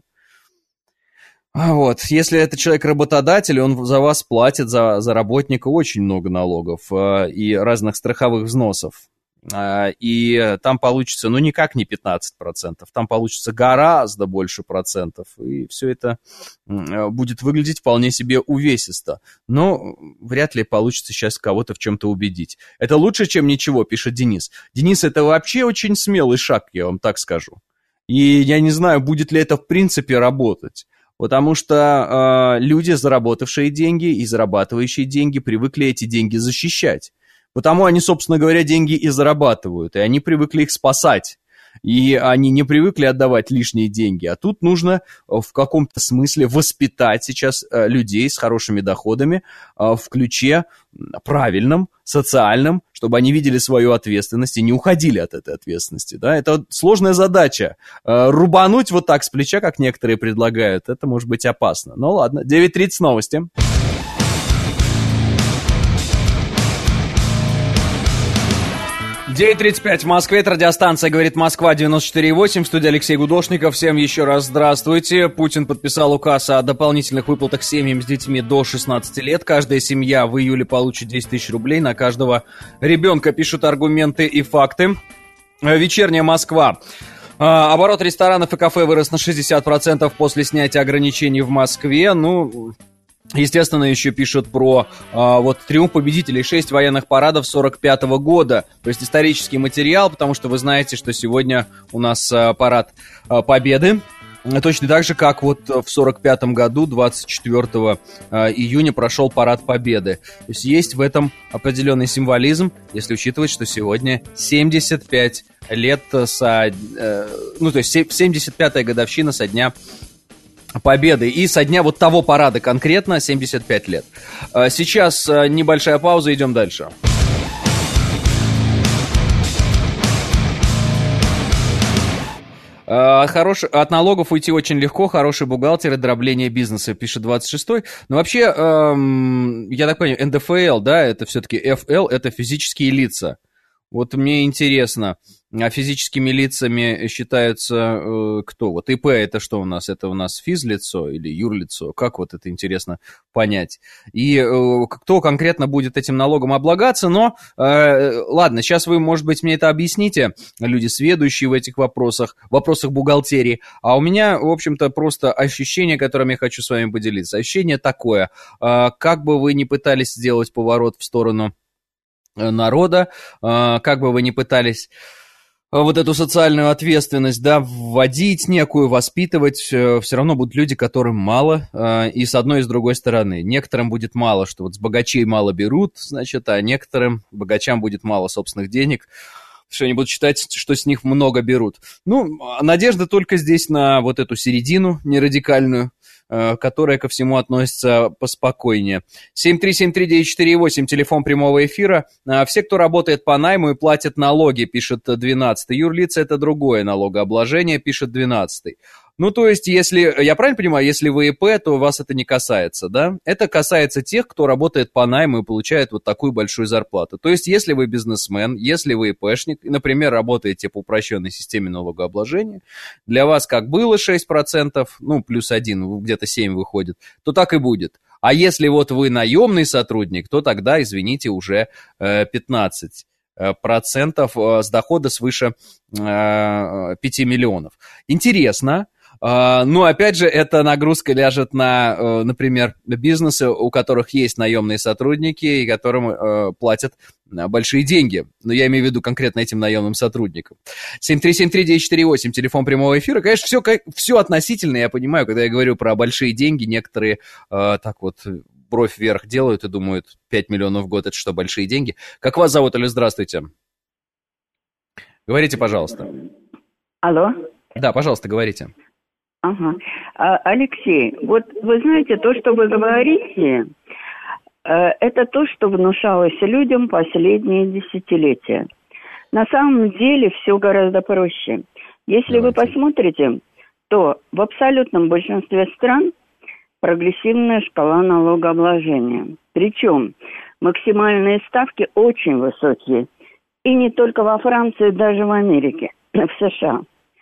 Вот, если это человек-работодатель, он за вас платит, за, за работника очень много налогов э, и разных страховых взносов. Э, и там получится, ну, никак не пятнадцать процентов, там получится гораздо больше процентов. И все это э, будет выглядеть вполне себе увесисто. Но вряд ли получится сейчас кого-то в чем-то убедить. Это лучше, чем ничего, пишет Денис. Денис, это вообще очень смелый шаг, я вам так скажу. И я не знаю, будет ли это в принципе работать. Потому что э, люди, заработавшие деньги и зарабатывающие деньги, привыкли эти деньги защищать. Потому они, собственно говоря, деньги и зарабатывают, и они привыкли их спасать. И они не привыкли отдавать лишние деньги. А тут нужно в каком-то смысле воспитать сейчас людей с хорошими доходами в ключе правильном, социальном, чтобы они видели свою ответственность и не уходили от этой ответственности. Да? Это сложная задача. Рубануть вот так с плеча, как некоторые предлагают, это может быть опасно. Ну ладно, девять тридцать новости. девять тридцать пять в Москве, это радиостанция «Говорит Москва», девяносто четыре и восемь, в студии Алексей Гудошников. Всем еще раз здравствуйте. Путин подписал указ о дополнительных выплатах семьям с детьми до шестнадцати лет. Каждая семья в июле получит десять тысяч рублей на каждого ребенка, пишут аргументы и факты. Вечерняя Москва. Оборот ресторанов и кафе вырос на шестьдесят процентов после снятия ограничений в Москве. Ну... Естественно, еще пишут про а, вот триумф победителей, шесть военных парадов сорок пятого года. То есть исторический материал, потому что вы знаете, что сегодня у нас а, парад а, Победы. Точно так же, как вот в сорок пятом году, двадцать четвёртого июня, прошел парад Победы. То есть есть в этом определенный символизм, если учитывать, что сегодня семьдесят пять лет со... Э, ну, то есть семьдесят пятая годовщина со дня Победы. И со дня вот того парада конкретно семьдесят пять лет. Сейчас небольшая пауза, идем дальше. Хорош... От налогов уйти очень легко, хороший бухгалтер и дробление бизнеса, пишет двадцать шестой. Но вообще, эм, я так понимаю, эн дэ эф эл, да, это все-таки эф эл, это физические лица. Вот мне интересно, а физическими лицами считаются э, кто? Вот ИП это что у нас? Это у нас физлицо или юрлицо? Как вот это интересно понять? И э, кто конкретно будет этим налогом облагаться? Но, э, ладно, сейчас вы, может быть, мне это объясните, люди, сведущие в этих вопросах, в вопросах бухгалтерии. А у меня, в общем-то, просто ощущение, которым я хочу с вами поделиться. Ощущение такое, э, как бы вы ни пытались сделать поворот в сторону народа, как бы вы ни пытались вот эту социальную ответственность, да, вводить некую, воспитывать, все равно будут люди, которым мало, и с одной и с другой стороны. Некоторым будет мало, что вот с богачей мало берут, значит, а некоторым богачам будет мало собственных денег, что они будут считать, что с них много берут. Ну, надежда только здесь на вот эту середину нерадикальную, которая ко всему относится поспокойнее. семь три семь три девять четыре восемь, телефон прямого эфира. Все, кто работает по найму и платят налоги, пишет двенадцатый. Юрлица — это другое налогообложение, пишет двенадцатый. Ну, то есть, если, я правильно понимаю, если вы ИП, то вас это не касается, да? Это касается тех, кто работает по найму и получает вот такую большую зарплату. То есть, если вы бизнесмен, если вы ИПшник, например, работаете по упрощенной системе налогообложения, для вас как было шесть процентов, ну, плюс один, где-то семь выходит, то так и будет. А если вот вы наемный сотрудник, то тогда, извините, уже пятнадцать процентов с дохода свыше пяти миллионов. Интересно. Но, опять же, эта нагрузка ляжет на, например, бизнесы, у которых есть наемные сотрудники и которым платят большие деньги. Но я имею в виду конкретно этим наемным сотрудникам. семь три семь три девять четыре восемь, телефон прямого эфира. Конечно, все, все относительно, я понимаю, когда я говорю про большие деньги, некоторые так вот бровь вверх делают и думают, пять миллионов в год — это что, большие деньги? Как вас зовут, или здравствуйте? Говорите, пожалуйста.
Алло.
Да, пожалуйста, говорите.
Ага. А, Алексей, вот вы знаете, то, что вы говорите, э, это то, что внушалось людям последние десятилетия. На самом деле все гораздо проще. Если Давайте. вы посмотрите, то в абсолютном большинстве стран прогрессивная шкала налогообложения. Причем максимальные ставки очень высокие. И не только во Франции, даже в Америке, в США.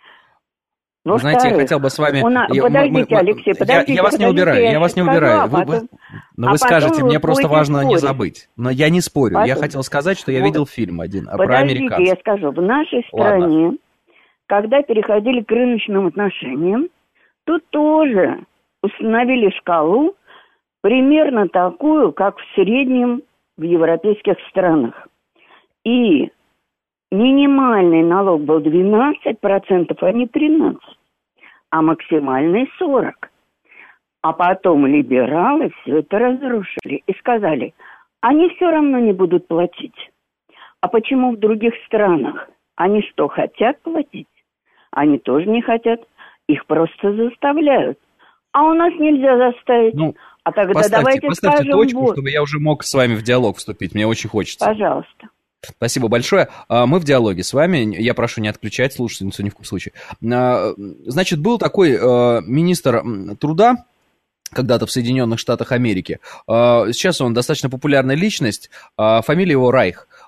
Вы знаете, я хотел бы с вами...
На...
Я,
подождите,
мы,
Алексей, подождите.
Я, я вас не убираю, я, я вас не скажу, убираю. А потом... вы, но а вы скажете, вы мне просто важно спорить. Не забыть. Но я не спорю. Потом... Я хотел сказать, что я вот. видел фильм один подождите, про американцев.
я скажу. В нашей стране, Ладно. когда переходили к рыночным отношениям, тут тоже установили шкалу примерно такую, как в среднем в европейских странах. И минимальный налог был двенадцать процентов, а не тринадцать процентов, а максимальный сорок процентов. А потом либералы все это разрушили и сказали, они все равно не будут платить. А почему в других странах? Они что, хотят платить? Они тоже не хотят. Их просто заставляют. А у нас нельзя заставить.
Ну,
а тогда
поставьте,
давайте
поставьте
скажем...
точку,
вот.
чтобы я уже мог с вами в диалог вступить. Мне очень хочется.
Пожалуйста.
Спасибо большое. Мы в диалоге с вами. Я прошу не отключать слушательницу ни в коем случае. Значит, был такой министр труда когда-то в Соединенных Штатах Америки. Сейчас он достаточно популярная личность. Фамилия его Райх.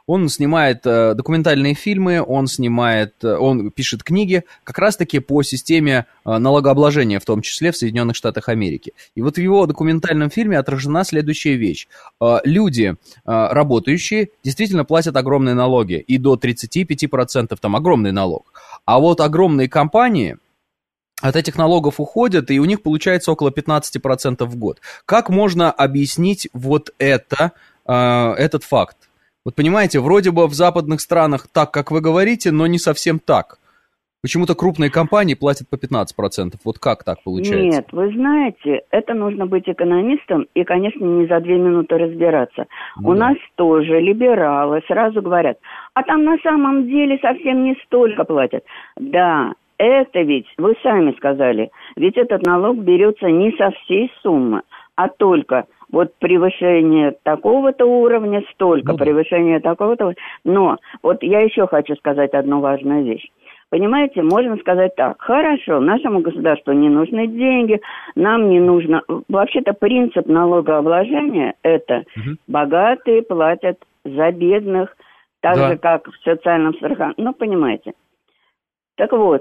он снимает э, документальные фильмы, он снимает, э, он пишет книги как раз-таки по системе э, налогообложения, в том числе в Соединенных Штатах Америки. И вот в его документальном фильме отражена следующая вещь. Э, люди, э, работающие, действительно платят огромные налоги, и до тридцать пять процентов там огромный налог. А вот огромные компании от этих налогов уходят, и у них получается около пятнадцать процентов в год. Как можно объяснить вот это, э, этот факт? Вот понимаете, вроде бы в западных странах так, как вы говорите, но не совсем так. Почему-то крупные компании платят по пятнадцать процентов. Вот как так получается?
Нет, вы знаете, это нужно быть экономистом и, конечно, не за две минуты разбираться. Ну, У да. нас тоже либералы сразу говорят, а там на самом деле совсем не столько платят. Да, это ведь, вы сами сказали, ведь этот налог берется не со всей суммы, а только вот превышение такого-то уровня, столько, ну, превышение такого-то. Но вот я еще хочу сказать одну важную вещь. Понимаете, можно сказать так, хорошо, нашему государству не нужны деньги, нам не нужно... Вообще-то принцип налогообложения – это угу. богатые платят за бедных, так да. же, как в социальном страховании. Ну, понимаете. Так вот,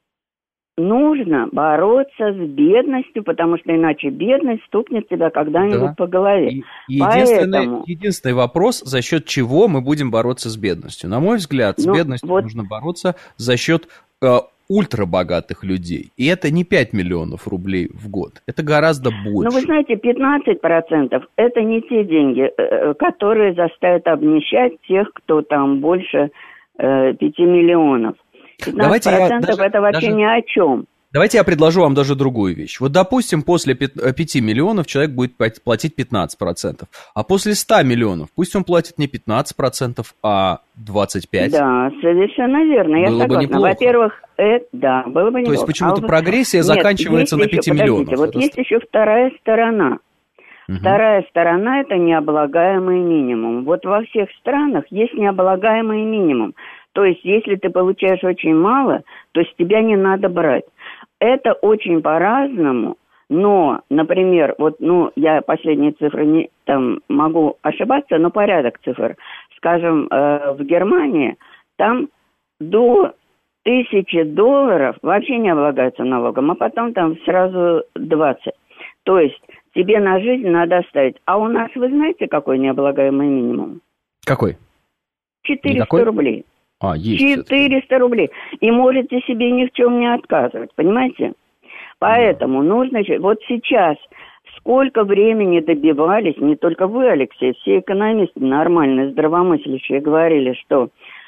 нужно бороться с бедностью, потому что иначе бедность стукнет тебя когда-нибудь да. по голове. И, и
единственный,
Поэтому...
единственный вопрос, за счет чего мы будем бороться с бедностью. На мой взгляд, с ну, бедностью вот... нужно бороться за счет э, ультрабогатых людей. И это не пять миллионов рублей в год, это гораздо больше.
Ну, вы знаете, пятнадцать процентов это не те деньги, э, которые заставят обнищать тех, кто там больше э, пяти миллионов. пятнадцать процентов даже, это вообще даже, ни о чем.
Давайте я предложу вам даже другую вещь. Вот, допустим, после пяти миллионов человек будет платить пятнадцать процентов, а после ста миллионов пусть он платит не пятнадцать процентов, а двадцать пять процентов.
Да, совершенно верно, я
было
согласна.
Бы
Во-первых, это, да, было бы неплохо.
То есть почему-то а прогрессия
Нет,
заканчивается на пяти миллионах.
Вот есть еще вторая сторона. Угу. Вторая сторона – это необлагаемый минимум. Вот во всех странах есть необлагаемый минимум. То есть, если ты получаешь очень мало, то с тебя не надо брать. Это очень по-разному, но, например, вот, ну, я последние цифры не, там, могу ошибаться, но порядок цифр. Скажем, э, в Германии там до тысячи долларов вообще не облагаются налогом, а потом там сразу двадцать. То есть, тебе на жизнь надо оставить. А у нас, вы знаете, какой необлагаемый минимум?
Какой?
четыреста рублей.
А, есть
четыреста рублей. И можете себе ни в чем не отказывать, понимаете? Поэтому да. нужно... Вот сейчас сколько времени добивались, не только вы, Алексей, все экономисты нормальные, здравомыслящие говорили, что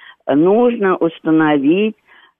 нужно установить,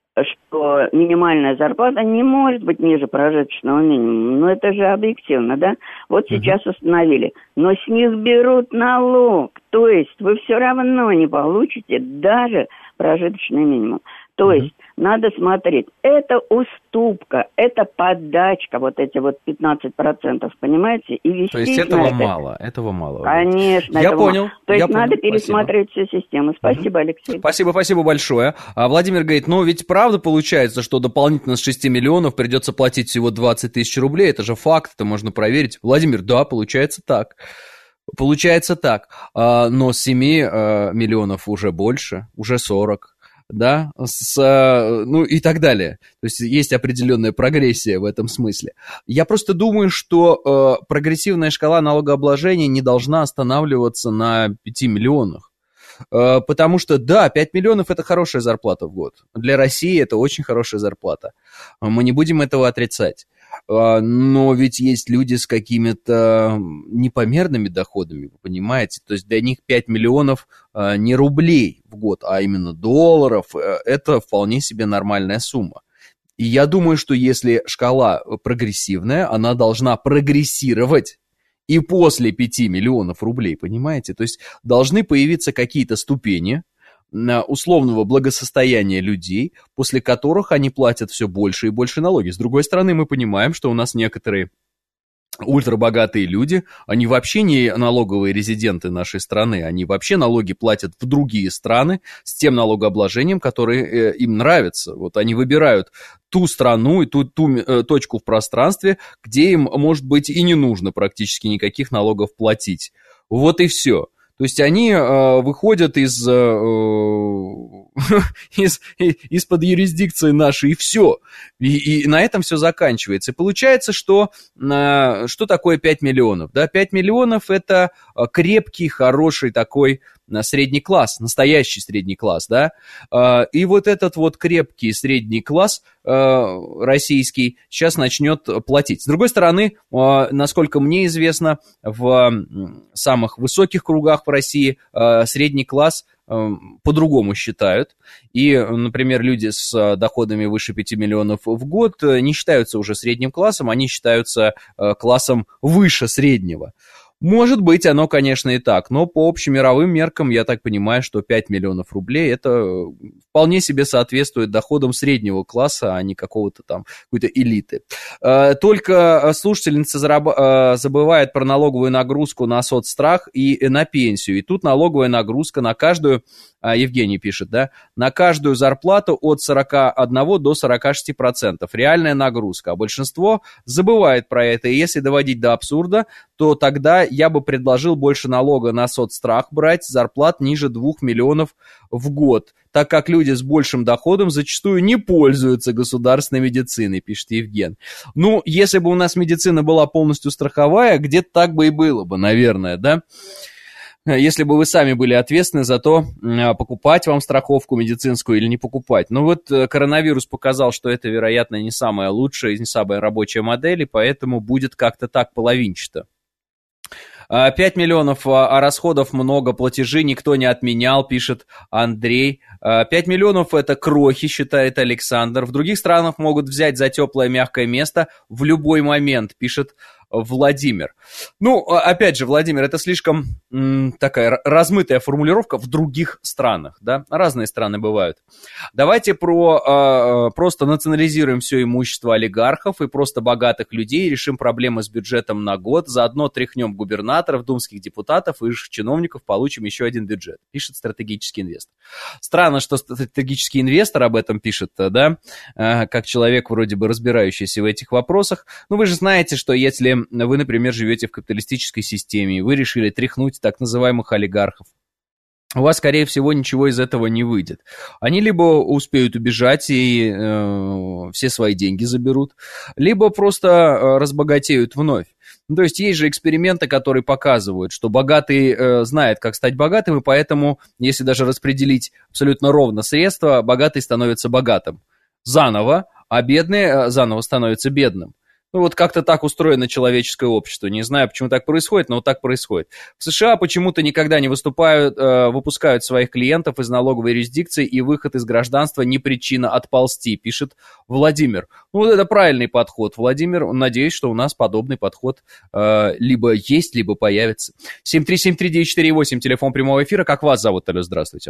что минимальная зарплата не может быть ниже прожиточного минимума. Но это же объективно, да? Вот угу. сейчас установили. Но с них берут налог. То есть вы все равно не получите даже прожиточный минимум. То mm-hmm. есть надо смотреть, это уступка, это подачка, вот эти вот пятнадцать процентов, понимаете? И вести.
То есть этого это... мало, этого мало.
Конечно.
Я понял.
Мало. То есть
я
надо
понял.
пересмотреть
Спасибо.
всю систему. Спасибо, mm-hmm. Алексей.
Спасибо, спасибо большое. А Владимир говорит, ну ведь правда получается, что дополнительно с шести миллионов придется платить всего двадцать тысяч рублей, это же факт, это можно проверить. Владимир, да, получается так. Получается так, но с семи миллионов уже больше, уже сорок, да, с, ну и так далее. То есть есть определенная прогрессия в этом смысле. Я просто думаю, что прогрессивная шкала налогообложения не должна останавливаться на пяти миллионах. Потому что, да, пять миллионов – это хорошая зарплата в год. Для России это очень хорошая зарплата. Мы не будем этого отрицать. Но ведь есть люди с какими-то непомерными доходами, вы понимаете? То есть для них пять миллионов не рублей в год, а именно долларов – это вполне себе нормальная сумма. И я думаю, что если шкала прогрессивная, она должна прогрессировать и после пяти миллионов рублей, понимаете? То есть должны появиться какие-то ступени условного благосостояния людей, после которых они платят все больше и больше налоги. С другой стороны, мы понимаем, что у нас некоторые ультрабогатые люди, они вообще не налоговые резиденты нашей страны, они вообще налоги платят в другие страны с тем налогообложением, которое им нравится. Вот они выбирают ту страну и ту, ту э, точку в пространстве, где им, может быть, и не нужно практически никаких налогов платить. Вот и все. То есть они э, выходят из, э, из, из-под юрисдикции нашей, и все. И, и на этом все заканчивается. И получается, что э, что такое пять миллионов? Да? пять миллионов – это крепкий, хороший такой средний класс, настоящий средний класс. Да? Э, и вот этот вот крепкий средний класс э, российский сейчас начнет платить. С другой стороны, э, насколько мне известно, в самых высоких кругах в России э, средний класс э, по-другому считают. И, например, люди с доходами выше пяти миллионов в год не считаются уже средним классом, они считаются э, классом выше среднего. Может быть, оно, конечно, и так, но по общемировым меркам я так понимаю, что пять миллионов рублей это вполне себе соответствует доходам среднего класса, а не какого-то там какой-то элиты. Только слушательница забывает про налоговую нагрузку на соцстрах и на пенсию. И тут налоговая нагрузка на каждую, Евгений пишет, да, на каждую зарплату от сорока одного до сорока шести процентов. Реальная нагрузка. А большинство забывает про это. И если доводить до абсурда, то тогда я бы предложил больше налога на соцстрах брать, зарплат ниже двух миллионов в год, так как люди с большим доходом зачастую не пользуются государственной медициной, пишет Евген. Ну, если бы у нас медицина была полностью страховая, где-то так бы и было бы, наверное, да? Если бы вы сами были ответственны за то, покупать вам страховку медицинскую или не покупать. Но вот коронавирус показал, что это, вероятно, не самая лучшая и не самая рабочая модель, и поэтому будет как-то так половинчато. пять миллионов, а расходов много, платежи никто не отменял, пишет Андрей. пять миллионов это крохи, считает Александр. В других странах могут взять за теплое мягкое место в любой момент, пишет Владимир. Ну, опять же, Владимир, это слишком м, такая размытая формулировка в других странах, да, разные страны бывают. Давайте про, э, просто национализируем все имущество олигархов и просто богатых людей, решим проблемы с бюджетом на год, заодно тряхнем губернаторов, думских депутатов и чиновников, получим еще один бюджет, пишет стратегический инвестор. Странно, что стратегический инвестор об этом пишет, да, э, как человек, вроде бы разбирающийся в этих вопросах. Ну, вы же знаете, что если вы, например, живете в капиталистической системе, и вы решили тряхнуть так называемых олигархов, у вас, скорее всего, ничего из этого не выйдет. Они либо успеют убежать и э, все свои деньги заберут, либо просто э, разбогатеют вновь. Ну, то есть есть же эксперименты, которые показывают, что богатый э, знает, как стать богатым, и поэтому, если даже распределить абсолютно ровно средства, богатый становится богатым заново, а бедный э, заново становится бедным. Ну, вот как-то так устроено человеческое общество. Не знаю, почему так происходит, но вот так происходит. В США почему-то никогда не выступают, э, выпускают своих клиентов из налоговой юрисдикции, и выход из гражданства не причина отползти, пишет Владимир. Ну, вот это правильный подход, Владимир. Надеюсь, что у нас подобный подход э, либо есть, либо появится. семь три семь три девять четыре восемь, телефон прямого эфира. Как вас зовут, Алло, здравствуйте.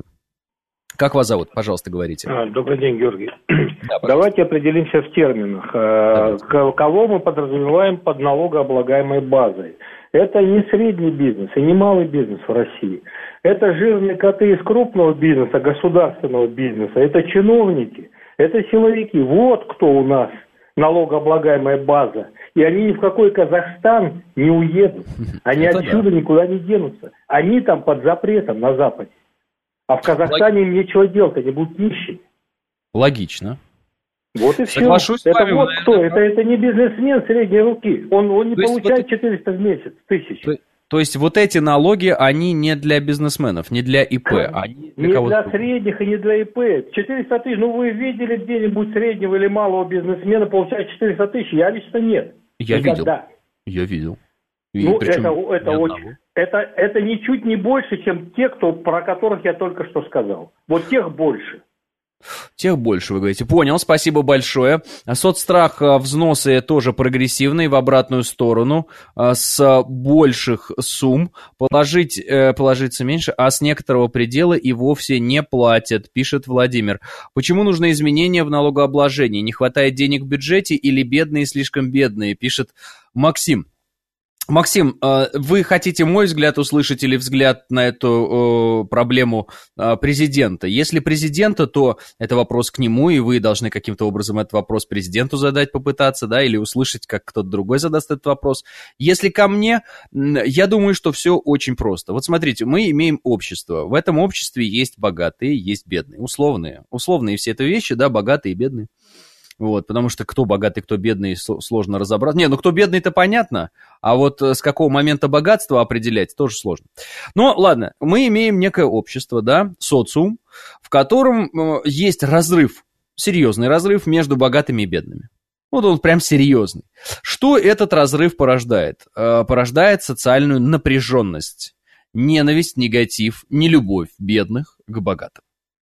Как вас зовут? Пожалуйста, говорите.
Добрый день, Георгий. Да, давайте определимся в терминах. Давайте. Кого мы подразумеваем под налогооблагаемой базой? Это не средний бизнес и не малый бизнес в России. Это жирные коты из крупного бизнеса, государственного бизнеса. Это чиновники, это силовики. Вот кто у нас налогооблагаемая база. И они ни в какой Казахстан не уедут. Они это отсюда да. никуда не денутся. Они там под запретом на Западе. А в Казахстане им нечего делать, они будут нищими.
Логично.
Вот и все.
Соглашусь с
это
вами,
вот
наверное,
кто? Это, это не бизнесмен средней руки. Он, он не то получает есть, четыреста в месяц, тысяч.
То, то есть вот эти налоги, они не для бизнесменов, не для ИП. Они для
не
кого-то...
для средних и не для ИП. четыреста тысяч, ну вы видели где-нибудь среднего или малого бизнесмена получать четыреста тысяч? Я лично нет.
Я
Никогда.
видел. Я видел. И
ну, это, это очень... Это, это ничуть не больше, чем те, кто, про которых я только что сказал. Вот тех больше.
Тех больше, вы говорите. Понял, спасибо большое. Соцстрах, взносы тоже прогрессивные в обратную сторону, с больших сумм. Положить, положиться меньше, а с некоторого предела и вовсе не платят, пишет Владимир. Почему нужны изменения в налогообложении? Не хватает денег в бюджете или бедные слишком бедные, пишет Максим. Максим, вы хотите мой взгляд услышать или взгляд на эту проблему президента? Если президента, то это вопрос к нему, и вы должны каким-то образом этот вопрос президенту задать, попытаться, да, или услышать, как кто-то другой задаст этот вопрос. Если ко мне, я думаю, что все очень просто. Вот смотрите, мы имеем общество. В этом обществе есть богатые, есть бедные, условные. Условные все это вещи, да, богатые и бедные. Вот, потому что кто богатый, кто бедный, сложно разобраться. Не, ну кто бедный, это понятно, а вот с какого момента богатства определять тоже сложно. Но ладно, мы имеем некое общество, да, социум, в котором есть разрыв, серьезный разрыв между богатыми и бедными. Вот он прям серьезный. Что этот разрыв порождает? Порождает социальную напряженность, ненависть, негатив, нелюбовь бедных к богатым.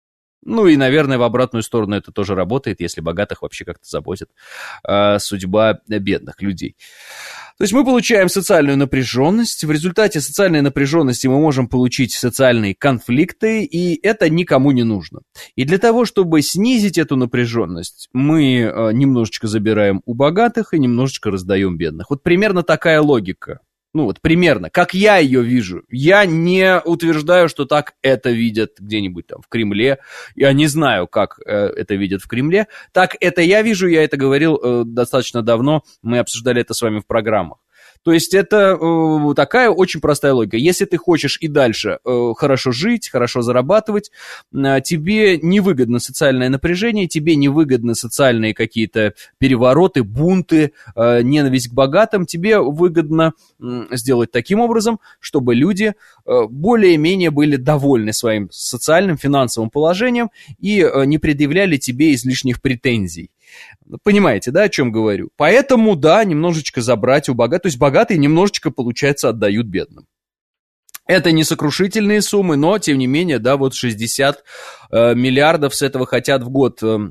Ну и, наверное, в обратную сторону это тоже работает, если богатых вообще как-то заботит э, судьба бедных людей. То есть мы получаем социальную напряженность, в результате социальной напряженности мы можем получить социальные конфликты, и это никому не нужно. И для того, чтобы снизить эту напряженность, мы э, немножечко забираем у богатых и немножечко раздаем бедных. Вот примерно такая логика. Ну вот примерно, как я ее вижу. Я не утверждаю, что так это видят где-нибудь там в Кремле. Я не знаю, как э, это видят в Кремле. Так это я вижу, я это говорил э, достаточно давно. Мы обсуждали это с вами в программах. То есть это э, такая очень простая логика. Если ты хочешь и дальше э, хорошо жить, хорошо зарабатывать, э, тебе невыгодно социальное напряжение, тебе невыгодны социальные какие-то перевороты, бунты, э, ненависть к богатым. Тебе выгодно э, сделать таким образом, чтобы люди э, более-менее были довольны своим социальным, финансовым положением и э, не предъявляли тебе излишних претензий. Понимаете, да, о чем говорю? Поэтому, да, немножечко забрать у богатых, то есть богатые немножечко, получается, отдают бедным. Это не сокрушительные суммы, но, тем не менее, да, вот шестьдесят э, миллиардов с этого хотят в год э,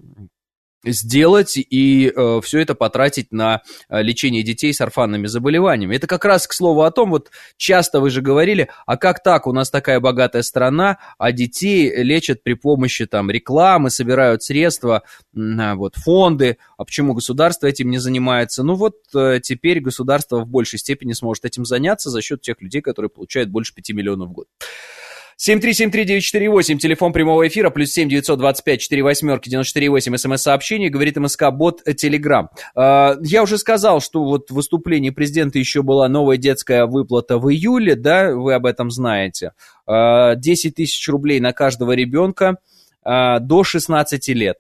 сделать и э, все это потратить на э, лечение детей с орфанными заболеваниями. Это как раз к слову о том, вот часто вы же говорили, а как так, у нас такая богатая страна, а детей лечат при помощи там рекламы, собирают средства, э, вот фонды, а почему государство этим не занимается? Ну вот э, теперь государство в большей степени сможет этим заняться за счет тех людей, которые получают больше пяти миллионов в год. семь три семь три девять четыре восемь, телефон прямого эфира, плюс семь девятьсот двадцать пять четыре восьмерки девяносто четыре восемь, смс-сообщение, говорит МСК-бот, Телеграм. Я уже сказал, что вот в выступлении президента еще была новая детская выплата в июле, да, вы об этом знаете. десять тысяч рублей на каждого ребенка до шестнадцати лет.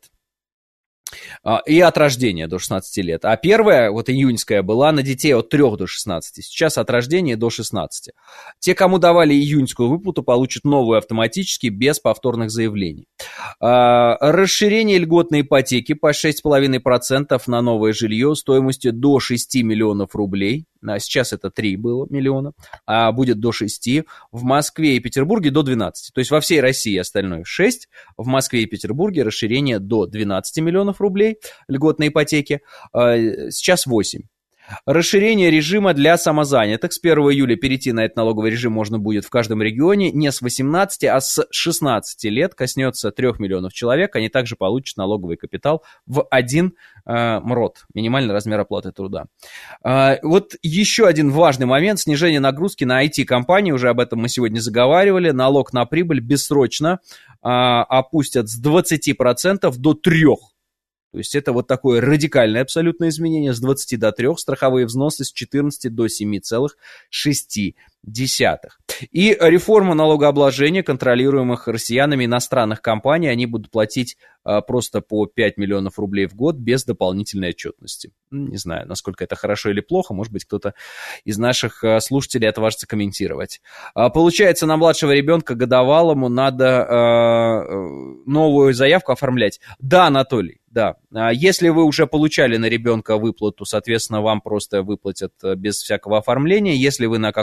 И от рождения до шестнадцати лет. А первая, вот июньская, была на детей от трёх до шестнадцати. Сейчас от рождения до шестнадцати. Те, кому давали июньскую выплату, получат новую автоматически, без повторных заявлений. Расширение льготной ипотеки по шесть целых пять десятых процента на новое жилье стоимостью до шести миллионов рублей. Сейчас это три было миллиона, а будет до шести. В Москве и Петербурге до двенадцати. То есть во всей России остальное шесть. В Москве и Петербурге расширение до двенадцати миллионов рублей льготной ипотеки. Сейчас восемь. Расширение режима для самозанятых. С первого июля перейти на этот налоговый режим можно будет в каждом регионе не с восемнадцати, а с шестнадцати лет. Коснется трех миллионов человек. Они также получат налоговый капитал в один э, МРОТ, минимальный размер оплаты труда. Э, вот еще один важный момент. Снижение нагрузки на ай ти-компании. Уже об этом мы сегодня заговаривали. Налог на прибыль бессрочно э, опустят с двадцати процентов до трёх процентов. То есть это вот такое радикальное абсолютное изменение с двадцати до трёх, страховые взносы с четырнадцати до семи целых шести десятых. И реформа налогообложения контролируемых россиянами иностранных компаний, они будут платить а, просто по пять миллионов рублей в год без дополнительной отчетности. Не знаю, насколько это хорошо или плохо, может быть, кто-то из наших а, слушателей отважится комментировать. А, получается, на младшего ребенка годовалому надо а, новую заявку оформлять. Да, Анатолий, да. А если вы уже получали на ребенка выплату, соответственно, вам просто выплатят без всякого оформления. Если вы на какого-то ребенка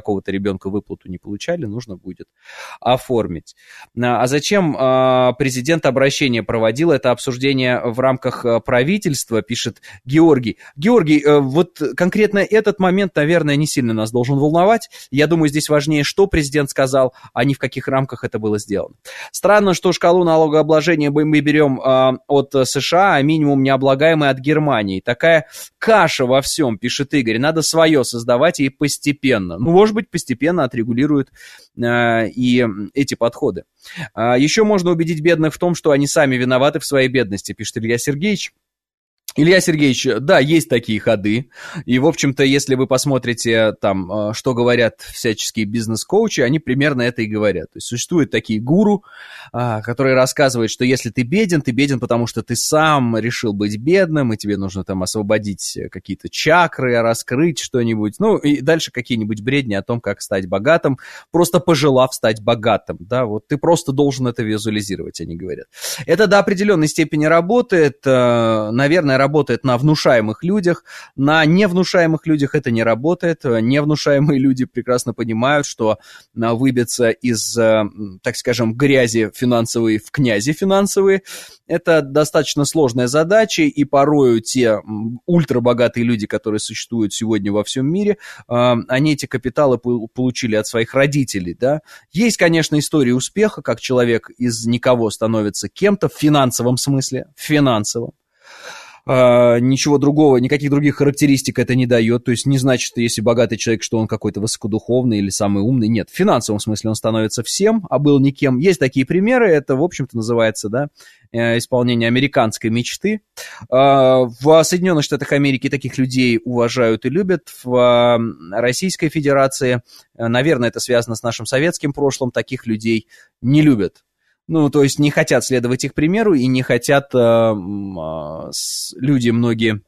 ребенку выплату не получали, нужно будет оформить. А зачем президент обращение проводил? Это обсуждение в рамках правительства, пишет Георгий. Георгий, вот конкретно этот момент, наверное, не сильно нас должен волновать. Я думаю, здесь важнее, что президент сказал, а не в каких рамках это было сделано. Странно, что шкалу налогообложения мы берем от США, а минимум необлагаемый от Германии. Такая каша во всем, пишет Игорь. Надо свое создавать и постепенно. Ну, может быть, постепенно отрегулируют э, и эти подходы. А еще можно убедить бедных в том, что они сами виноваты в своей бедности, пишет Илья Сергеевич. Илья Сергеевич, да, есть такие ходы, и, в общем-то, если вы посмотрите там, что говорят всяческие бизнес-коучи, они примерно это и говорят. То есть существуют такие гуру, которые рассказывают, что если ты беден, ты беден, потому что ты сам решил быть бедным, и тебе нужно там освободить какие-то чакры, раскрыть что-нибудь, ну, и дальше какие-нибудь бредни о том, как стать богатым, просто пожелав стать богатым, да, вот ты просто должен это визуализировать, они говорят. Это до определенной степени работает, наверное, работает на внушаемых людях, на невнушаемых людях это не работает. Невнушаемые люди прекрасно понимают, что выбиться из, так скажем, грязи финансовой в князи финансовые – это достаточно сложная задача, и порою те ультрабогатые люди, которые существуют сегодня во всем мире, они эти капиталы получили от своих родителей, да. Есть, конечно, история успеха, как человек из никого становится кем-то в финансовом смысле, в финансовом. Uh, ничего другого, никаких других характеристик это не дает, то есть не значит, что если богатый человек, что он какой-то высокодуховный или самый умный, нет, в финансовом смысле он становится всем, а был никем. Есть такие примеры, это, в общем-то, называется, да, исполнение американской мечты. Uh, в Соединенных Штатах Америки таких людей уважают и любят, в Российской Федерации, наверное, это связано с нашим советским прошлым, таких людей не любят. Ну, то есть не хотят следовать их примеру и не хотят э, э, с, люди многие,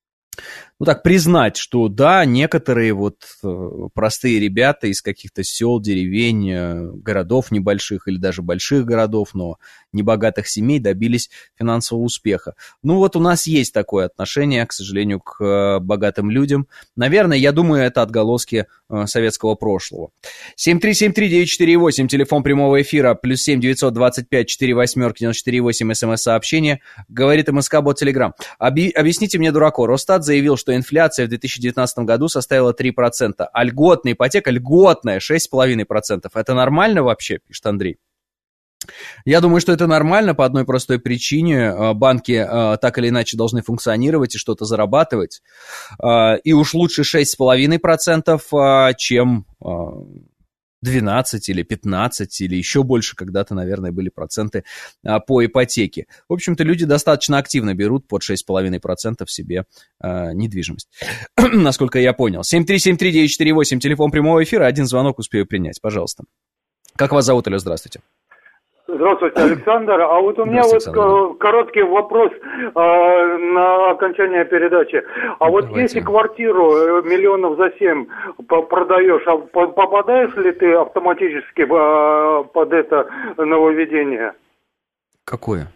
ну так, признать, что да, некоторые вот э, простые ребята из каких-то сел, деревень, э, городов небольших или даже больших городов, но небогатых семей добились финансового успеха. Ну вот у нас есть такое отношение, к сожалению, к э, богатым людям. Наверное, я думаю, это отголоски э, советского прошлого. семь три семь три девять четыре восемь, телефон прямого эфира, плюс семь девятьсот двадцать пять четыре восьмерки девяносто четыре восемь, смс-сообщение, говорит МСК-бот Телеграм. Оби- объясните мне, дураку, Росстат заявил, что инфляция в две тысячи девятнадцатом году составила три процента, а льготная ипотека, льготная, шесть целых пять десятых процента. Это нормально вообще, пишет Андрей? Я думаю, что это нормально по одной простой причине. Банки так или иначе должны функционировать и что-то зарабатывать. И уж лучше шесть целых пять десятых процента, чем двенадцать или пятнадцать или еще больше, когда-то, наверное, были проценты по ипотеке. В общем-то, люди достаточно активно берут под шесть целых пять десятых процента себе э, недвижимость. Насколько я понял. семь три семь три девять четыре восемь, телефон прямого эфира, один звонок успею принять, пожалуйста. Как вас зовут, Алло, здравствуйте.
Здравствуйте, Александр. А вот у меня вот Александр. короткий вопрос э, на окончание передачи. А вот Давайте. Если квартиру миллионов за семь продаешь, а попадаешь ли ты автоматически э, под это нововведение?
Какое?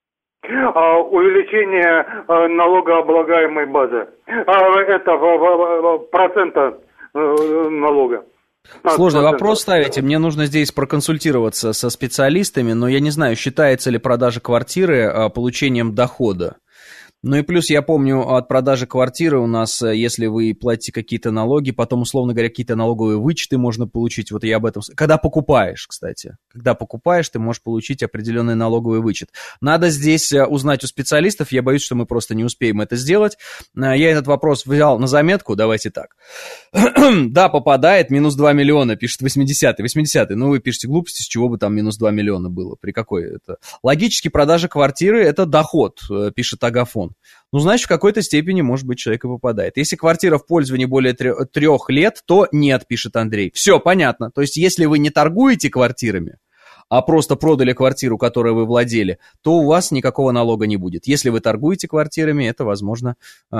А, увеличение э, налогооблагаемой базы. А, это в, в, в, процента э, налога.
Сложный вопрос ставите. Мне нужно здесь проконсультироваться со специалистами, но я не знаю, считается ли продажа квартиры получением дохода. Ну и плюс я помню от продажи квартиры у нас, если вы платите какие-то налоги, потом, условно говоря, какие-то налоговые вычеты можно получить. Вот я об этом... Когда покупаешь, кстати. Когда покупаешь, ты можешь получить определенный налоговый вычет. Надо здесь узнать у специалистов. Я боюсь, что мы просто не успеем это сделать. Я этот вопрос взял на заметку. Давайте так. Да, попадает. Минус два миллиона, пишет восьмидесятый. восьмидесятый. Ну, вы пишете глупости, с чего бы там минус два миллиона было? При какой это? Логически продажа квартиры – это доход, пишет Агафон. Ну, значит, в какой-то степени, может быть, человек и попадает. Если квартира в пользовании более трех лет, то нет, пишет Андрей. Все, понятно. То есть, если вы не торгуете квартирами, а просто продали квартиру, которой вы владели, то у вас никакого налога не будет. Если вы торгуете квартирами, это, возможно,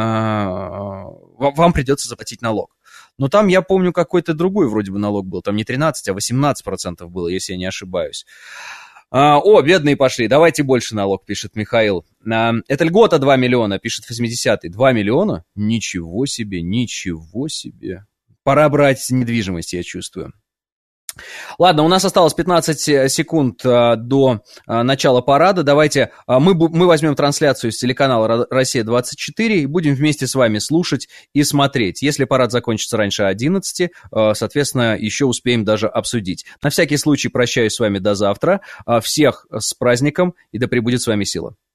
вам придется заплатить налог. Но там, я помню, какой-то другой вроде бы налог был. Там не тринадцать, а восемнадцать процентов было, если я не ошибаюсь. А, о, бедные пошли, давайте больше налог, пишет Михаил. А, это льгота два миллиона, пишет восьмидесятый. два миллиона? Ничего себе, ничего себе. пора брать недвижимость, я чувствую. Ладно, у нас осталось пятнадцать секунд а, до а, начала парада. Давайте а, мы, мы возьмем трансляцию с телеканала «Россия двадцать четыре» и будем вместе с вами слушать и смотреть. Если парад закончится раньше одиннадцати, а, соответственно, еще успеем даже обсудить. На всякий случай прощаюсь с вами до завтра. А, всех с праздником, и да пребудет с вами сила.